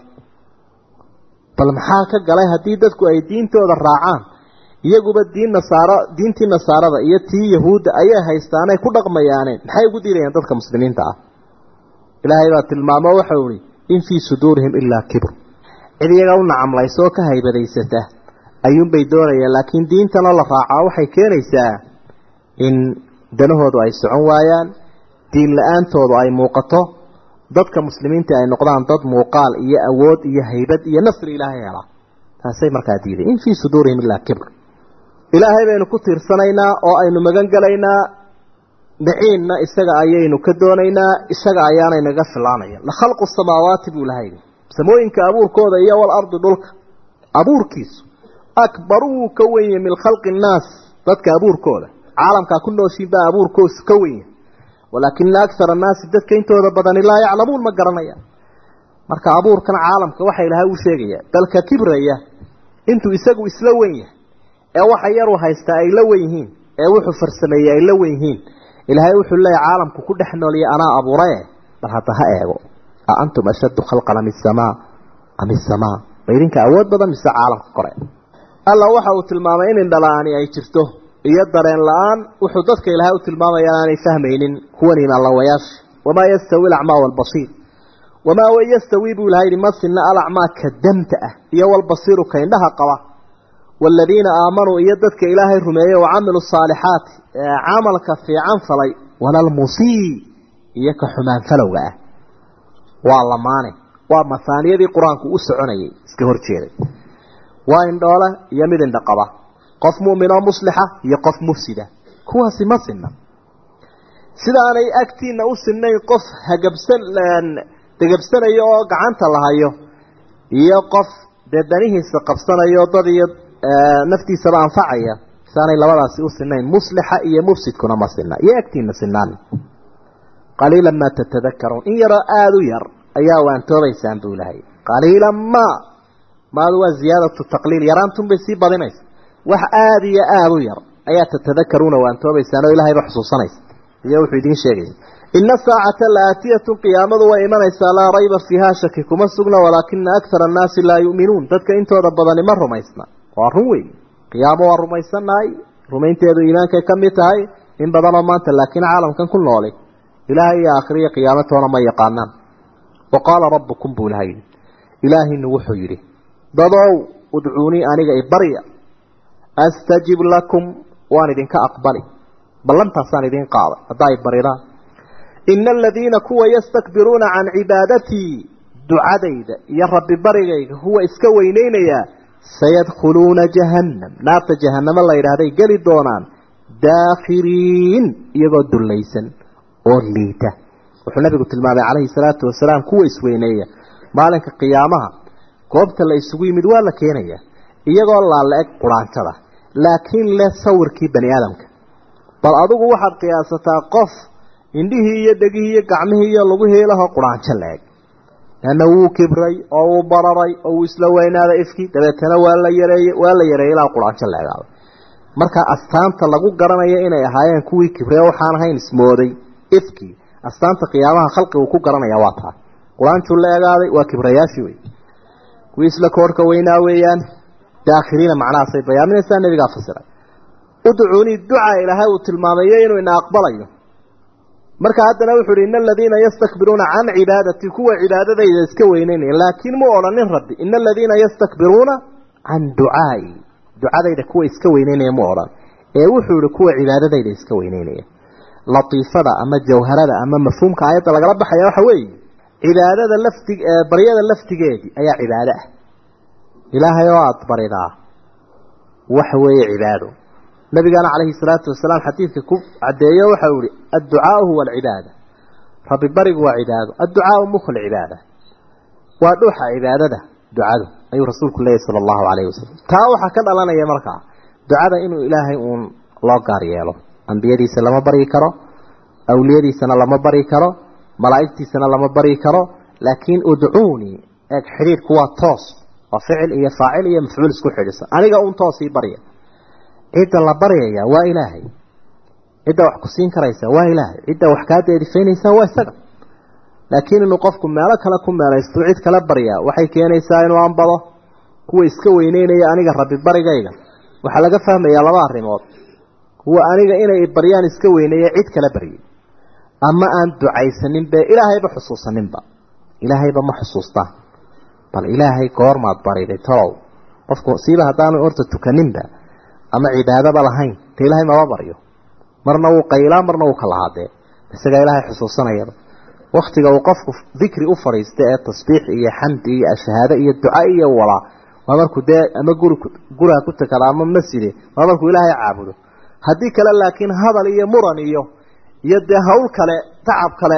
bal maxaa ka galay haddii dadku ay diintooda raacaan iyaguba diin nasaaro diintii nasaarada iyo tii yahuudda ayay haystaanay ku dhaqmayaaneen maxay ugu diidayaan dadka muslimiinta ah ilaahay baa tilmaamo waxau ihi in fii suduurihim ilaa kibr cid iyaga u nacamlaysa oo ka haybadaysata ayuunbay doonayaan laakiin diintanoo la raacaa waxay keenaysaa in danahoodu ay socon waayaan diin la-aantoodu ay muuqato dadka muslimiinta ay noqdaan dad muuqaal iyo awood iyo haybad iyo nasri ilaahay hela taasay markaa diiday in fii suduurihim ilaa kibr ilaahay baynu ku tiirsanaynaa oo aynu magan galaynaa daciinna isaga ayaynu ka doonaynaa isaga ayaanay naga filaanaya la khalqu samaawaati buu lahay samooyinka abuurkooda iyo wal ardi dhulka abuurkiisu akbaruu ka weyn min khalqi nnaas dadka abuurkooda caalamka ku nooshiin baa abuurkoodu ka weyn walakin akthara nnaas dadka intooda badan laa yaclamuun ma garanayaan marka abuurkan caalamka waxa ilaahay uu sheegaya dalka kibraya intuu isagu isla weyn yahay ee waxa yar uu haysta ay la weyn yihiin ee wuxuu farsameeyay ay la weyn yihiin ilaahay wuxuu leeyahay caalamku ku dhex nooliyay anaa abuuray bal hada ha eego antum ashaddu khalqan min samaa am samaa bayrinka awood badan mise caalamka kore alla waxa uu tilmaamay in indhalaani ay jirto iyo dareen la-aan wuxuu dadka ilaahay u tilmaamayaa aanay fahmaynin kuwaniina alla wayaash wamaa yastawi alacmaa waalbasiir wamaa yastawi buu ilahay masina alacmaa ka damta ah iyo walbasiiru ka indhaha qaba والذين آمنوا يددك إلهي رميه وعملوا الصالحات عملك في عنفلي ولا المصيء إياك حمان فلوغا والله ماني ومثانية دي قرآنك أسعني اسكهر تشيري وإن دولة يمد اندقبة قف مؤمنة مصلحة يقف مفسدة كواسي مصنة سيدا أنا أكتين أسنين قف هقبسن لأن تقبسن يوغ عنت الله يو يقف ددانيه سقبسن يو ضدي نفتي سبعا فعيا ثاني لولا سنين مصلحة إيا مفسد كنا مصلنا يأكتين سنان قليلا ما تتذكرون إن يرى آذو ير ayaa waan toobaysaan buu ilahay qaliilan ma maadu waa ziyaadatu taqliil yaraantun bay sii badinaysa wax aad iyo aad u yar ayaa tatadakaruuna waan toobaysaan oo ilaahay ba xusuusanaysa iyo wuxuu idin sheegay inna saacata laatiyatu qiyamadu wa imanaysa la rayba fiha shaki kuma sugna walakinna akthara an-nas la yu'minun dadka intooda badani ma rumaysna waa run weey qiyaamo waa rumaysanaay rumaynteedu iimaanka ka mid tahay in badan oo maanta laakiin caalamkan ku noolay ilaahay iyo aakhiriya qiyaamatoona ma yaqaanaan waqala rabbukum bulhay ilaahina wuxuu yiri dadow ud'uuni aniga ibariya astajib lakum waan idinka aqbali ballantaasaan idin qaaday haday baridaan innal ladina kuwa yastakbiruna an ibadati du'adayda ya rabbi barigayga huwa iska weyneynaya sayadkhuluna jahannam naarta jahannam la yiraahday gali doonaan daakhiriin iyagoo dulaysan oo liita wuxuu nabigu tilmaamay calayhi salaatu wasalaam kuwa isweyneeya maalinka qiyaamaha goobta la isugu yimid waa la keenaya iyagoo laaleeg quraantada laakiin la sawirkii bani aadamka bal adigu waxaad qiyaasataa qof indhihii iyo dhegihii iyo gacmihii iyo lagu heelaho quraanjo leeg ana wuu kibray oo uu bararay oo uu isla weynaaday ifki dabeetana waa la yareeyay waa la yareeyay ilaa quraanjo leegaado marka astaanta lagu garanayo inay ahaayeen kuwii kibray waxaan ahayn ismooday ifki astaanta qiyaamaha khalqigu ku garanaya waa taa quraanjo leegaaday waa kibrayaashii way kuwii isla koorka weynaa weeyaan daakhiliina macnaasay bayaaminaysa nabiga fasiray ud'uuni du'a ilaahay uu tilmaamay inuu ina aqbalayo marka haddana wuxuu yiri innal ladina yastakbiruna an ibadati kuwa ibadadayda iska weyneynaya laakiin mu oranin rabbi innal ladina yastakbiruna an du'ai du'adayda kuwa iska weyneynaya mu oran ee wuxuu yiri kuwa ibadadayda iska weyneynaya latiifada ama jawharada ama mafhuumka ayada laga baxaya waxa weeye ibadada laftig bariyada laftigeedii ayaa cibaada ah ilaahay oo aad baridaa waxa weeye cibaado nabigana calayhi salaatu wasalaam xadiidka ku cadeeyo waxa uu yiri ad-du'aa huwa al-ibaada rabbi barigu waa cibaado ad-du'aa mukhul cibaada waa dhuuxa cibaadada ducadu ayuu rasuulku leeyahay sallallahu alayhi wasallam taa waxa ka dhalanaya markaa ducada inuu ilaahay uun loo gaar yeelo ambiyadiisa lama bari karo awliyadiisana lama bari karo malaa'igtiisana lama bari karo laakiin ud'uuni eeg xiriirku waa toos waa ficil iyo faacil iyo mafcuul isku xidhisan aniga uun toos ii bariya cid la bariyaya waa ilaahay cid wax ku siin karaysa waa ilaahay cid wax ka deedifeenaysa waa isaga laakiin inuu qofku meel kale ku meelaysto cid kala bariya waxay keenaysaa inuu aanbado kuwa iska weyneynaya aniga rabbi barigayga waxa laga fahmayaa laba arimood kuwa aniga inay bariyaan iska weyneeya cid kala bariyay ama aan ducaysanin be ilaahayba xusuusaninba ilaahayba ma xusuustaa bal ilaahay goormaad bariday tolow qofku siiba hadaan orta tukaninba ama cibaadaba lahayn ta ilaahay ma bariyo marna uu qaylaa marna uu kala haadee isaga ilaahay xusuusanaya waqtiga uu qofku dhikri u fariistay ee tasbiix iyo xamd iyo shahaada iyo duca iyo wala waa markuu de ama guri guriga ku takala ama masjid waa markuu ilaahay caabudo hadii kale laakiin hadal iyo muran iyo iyo de hawl kale tacab kale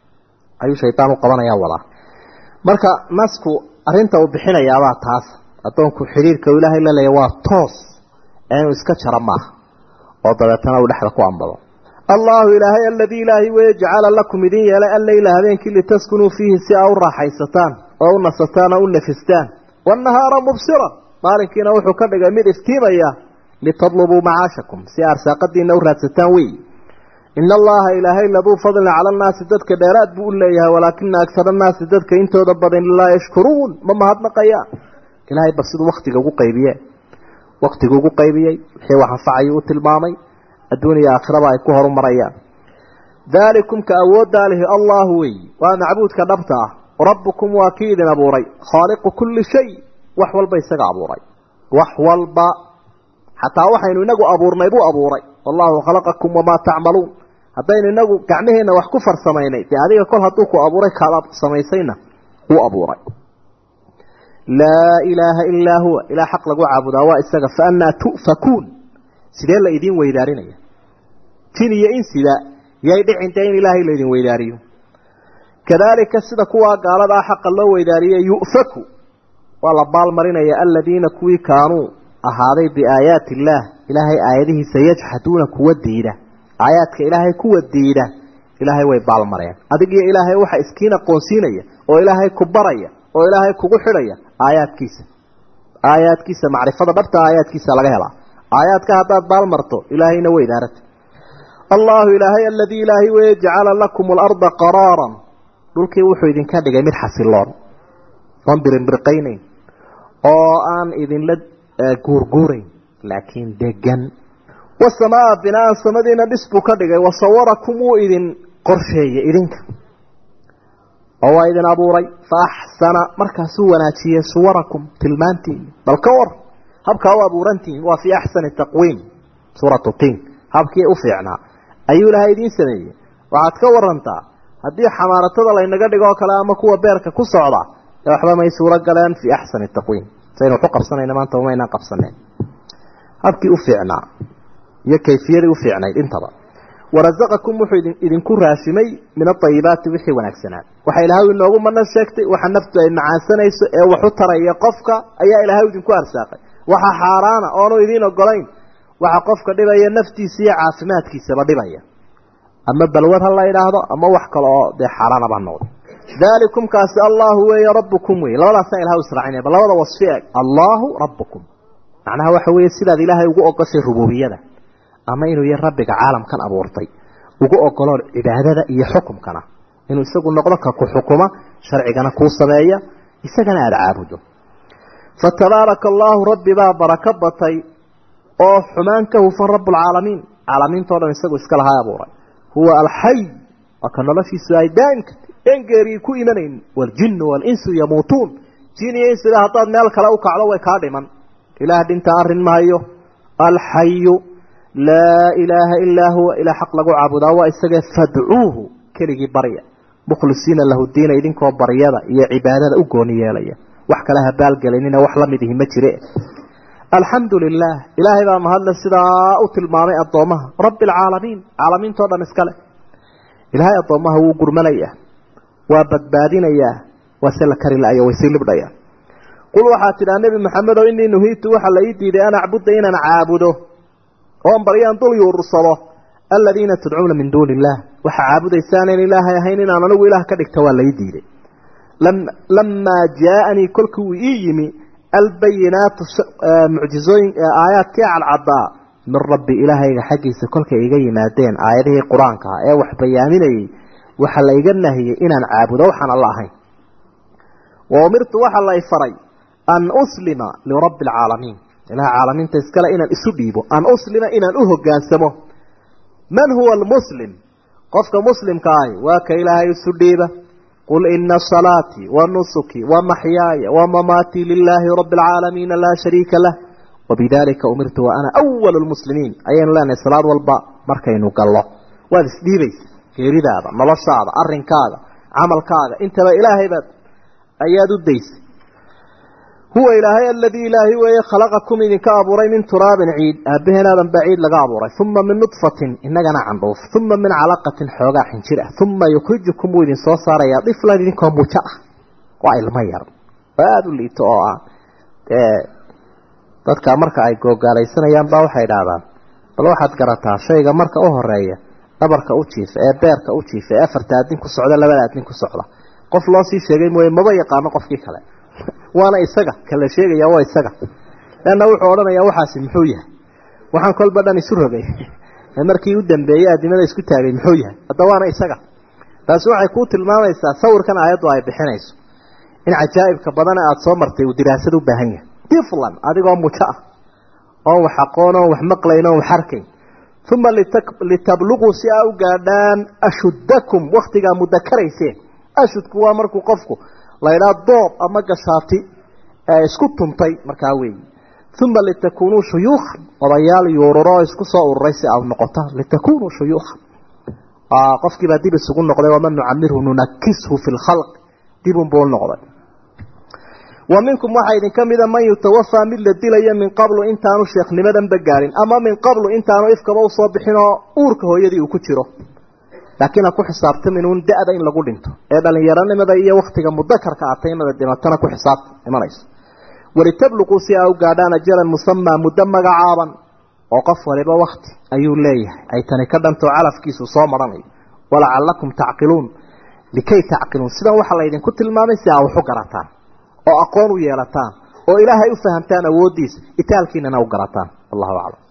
ayuu shaytaan u qabanaya wala marka nasku arinta uu bixinayaa taas adoonku xiriirka ilaahay la leeyahay waa toos أنا إسكتشر معه وضبطنا ولحظة قوانبضا الله إلهي الذي إلهي ويجعل لكم دين يلا الليل هذين كل تسكنوا فيه ساعة راحيستان أو نصتان أو نفستان والنهار مبصرا مالكين وحو كبقى مير استيمية لتطلبوا معاشكم سيار ساقدين نورات ستانوي إن الله إلهي لذو فضل على الناس ذاتك دارات بقول ليها ولكن أكثر الناس ذاتك إنتو دبضين لا يشكرون مما هدنا قيا إلهي بصد وقتك أقو قيبية وقتك ugu qaybiyay wixii waxa facay uu tilmaamay adduuniya aakhirada ay ku horumarayaan dalikum ka awoodaalihi allah wi wa macbuudka dhabta ah rabbukum wa kiidina abuuray khaliqu kulli shay wax walba isaga abuuray wax walba hatta waxaynu inagu abuurnay buu abuuray wallahu khalaqakum wama ta'malun hadaynu inagu gacmaheena wax ku farsamaynay tii adiga kol haduu ku abuuray kala samaysayna uu abuuray لا إله إلا هو إلى حق لقوا عبدا وإستغفر فأنا تؤفكون سيدان لإذين ويدارين تيني يئنسي لا يدع انتين إلهي لإذين ويداريه كذلك السدكوا قال ذا حق الله ويداريه يؤفكوا والله بالمرين يا الذين كوي كانوا أهاري بآيات الله إلهي آياته سيجحدون كوى الدينة آياتك إلهي كوى الدينة ilaahay way baalmareen adiga ilaahay waxa iskiina qoonsiinaya oo ilaahay ku baraya oo ilaahay kugu xidhaya aayaadkiisa aayaadkiisa macrifada dhabta aayaadkiisa laga helaa aayaadka hadaad baalmarto ilaahayna way daarat Allahu ilaahay alladhi ilaahi wa ja'ala lakum al-ardha qararan dulkii wuxuu idin ka dhigay mid xasiloon oo birin birqaynayn oo aan idin la guurguuray laakiin degan wasamaa binaa samadina disbu ka dhigay wasawarakum idin qorsheeyay idinka oo idin abuuray fa ahsana markaas uu wanaajiyay suwarakum tilmaantiin bal ka war habka oo abuurantiin waa fi ahsani taqwiim suratu tin habkii u fiicnaa ayuu ilaahay idin sameeyay waxaad ka warantaa haddii xamaaratada la inaga dhigo kala ama kuwa beerka ku socda waxba may suura galeen fi ahsani taqwiim saynu ku qabsanayna maanta uma inaan qabsanay habkii u fiicnaa iyo kayfiyadii u fiicnayd intaba warazaqakum wuxuu idinku raashimay min at-tayyibaati wixii wanaagsanaa waxa ilaahay inoogu mana sheegtay waxa naftu ay macaansanayso ee wax u taraya qofka ayaa ilaahay idinku arsaaqay waxa xaaraana oo uu idin ogolayn waxa qofka dhibaya naftiisa iyo caafimaadkiisa ba dhibaya ama balwad ha la yiraahdo ama wax kale oo de xaraana ba noqdo dalikum kaas Allahu wa rabbukum wa lawla sa'ilha usra'ina balawada wasfiya Allahu rabbukum macnaha waxa weeye sidaad ilaahay ugu ogashay rububiyada ama inuu yahay rabbiga caalamkan abuurtay ugu ogolo cibaadada iyo xukumkana inuu isagu noqdo ka ku xukuma sharcigana ku sameeya isagana aad caabudo fatabarakallahu rabbi ba barakabatay oo xumaanka uu fa rabbul alamin alamin toodan isagu iska lahaa abuuray huwa alhayy akana la fi saa'idanka engeeri ku imanayn wal jinnu wal insu yamuutun jinniye sida hadaad meel kale u kacdo way ka dhiman ilaah dinta arin maayo alhayy la ilaha illa huwa ila haq lagu caabudaa waa isaga fad'uuhu kaligi bariya mukhlisina lahu diina idinkoo bariyada iyo cibaadada u gooni yeelaya wax kale ha baalgalinina wax la mid ah ma jire alhamdulillah ilaahay baa mahadla sida u tilmaamay adoomaha rabbil alamin alamin toodan iskale ilaahay adoomaha uu gurmanaya waa badbaadinaya waa sala kari la ayo way silibdaya qul waxa tiraa nabi maxamed oo inni nuhiitu waxa la diiday ana abuda inana aabudo oo bariyaan dul yuursado alladina tad'una min dunillah waxa aabudaysaan in ilaahay ahayn in aan anigu ilaah ka dhigto waa la diiday lam lamma jaani kulku yimi albayinat mu'jizooyin aayaadka al-adda min rabbi ilaahay xaqiisa kulka iga yimaadeen aayadaha quraanka ee wax bayaaminayay waxa la iga nahiyay inaan aabudo waxaan Allah ahayn wa umirtu waxa la ifaray an uslima li rabbil alamin ilaaha alaminta iskala inaan isu dhiibo an uslima inaan u hogaansamo man huwa almuslim qofka muslimka ah waa ka ilaahay isu dhiiba qul inna salati wa nusuki wa mahyaaya wa mamati lillahi rabbil alamin la sharika lah wa bidalika umirtu wa ana awwalul muslimin ayaan laana salaad walba markaynu gallo waa isdhiibaysa geeridaada noloshaada arrinkaaga amalkaaga intaba ilaahay baad ayaad u daysay huwa ilaahay alladhi ilaahi wa khalaqakum min kaaburay min turabin ciid abahanadan baciid laga abuuray thumma min nutfatin inagana candoof thumma min alaqatin xooga xinjir ah thumma yukhrijukum idin soo saaraya dhiflan idinko muja ah waa ilma yar aad u liito oo ah ee dadka marka ay googaalaysanayaan baa waxay dhaahdaan bal waxaad garataa shayga marka u horeeya dhabarka u jiif ee beerka u jiif ee afarta aadin ku socda labada aadin ku socda qof loo sii sheegay mooy maba yaqaan qofkii kale waana isaga kala sheegaya waa isaga lana wuxuu oranayaa waxaasi muxuu yahay waxaan kolba dhan isu rogay markii uu dambeeyay adimada isku taagay muxuu yahay hada waana isaga taas waxay ku tilmaamaysaa sawirkan aayadu ay bixinayso in ajaa'ibka badan aad soo martay u diraasad u baahan yahay tiflan adigoo muja ah oo wax aqoon oo wax maqlayno wax arkay thumma litablugu si au gaadaan ashuddakum waqtiga mudakarayseen ashudku waa markuu qofku la yiraahdo doob ama gashaati isku tuntay markaa weey thumma litakunu shuyukh odayaal yoororo isku soo ururay si aad noqoto litakunu shuyukh ah qofkii baa dib isugu noqday waa man nu'amiru nunakishu fil khalq dibun bool noqday wa minkum waxa idin kamida man yutawaffa mid la dilaya min qablu intaanu sheeknimadan bagaarin ama min qablu intaanu ifkaba u soo bixino uurka hooyadii uu ku jiro laakiin ku xisaabtay in da'da in lagu dhinto ee dhalinyaranimada iyo waqtiga mudakarka ataynada dhimatana ku xisaab imanayso walitabluqu si ay gaadhaan ajalan musamma mudda magacaaban oo qof waliba waqti ayuu leeyahay ay tani ka dhanto calafkiisu soo maranayo walacalakum tacqiluun likay tacqiluun sidan waxaa laydinku tilmaamay si aa waxu garataan oo aqoon u yeelataan oo ilaahay u fahamtaan awooddiisa itaalkiinana u garataan wallahu aclam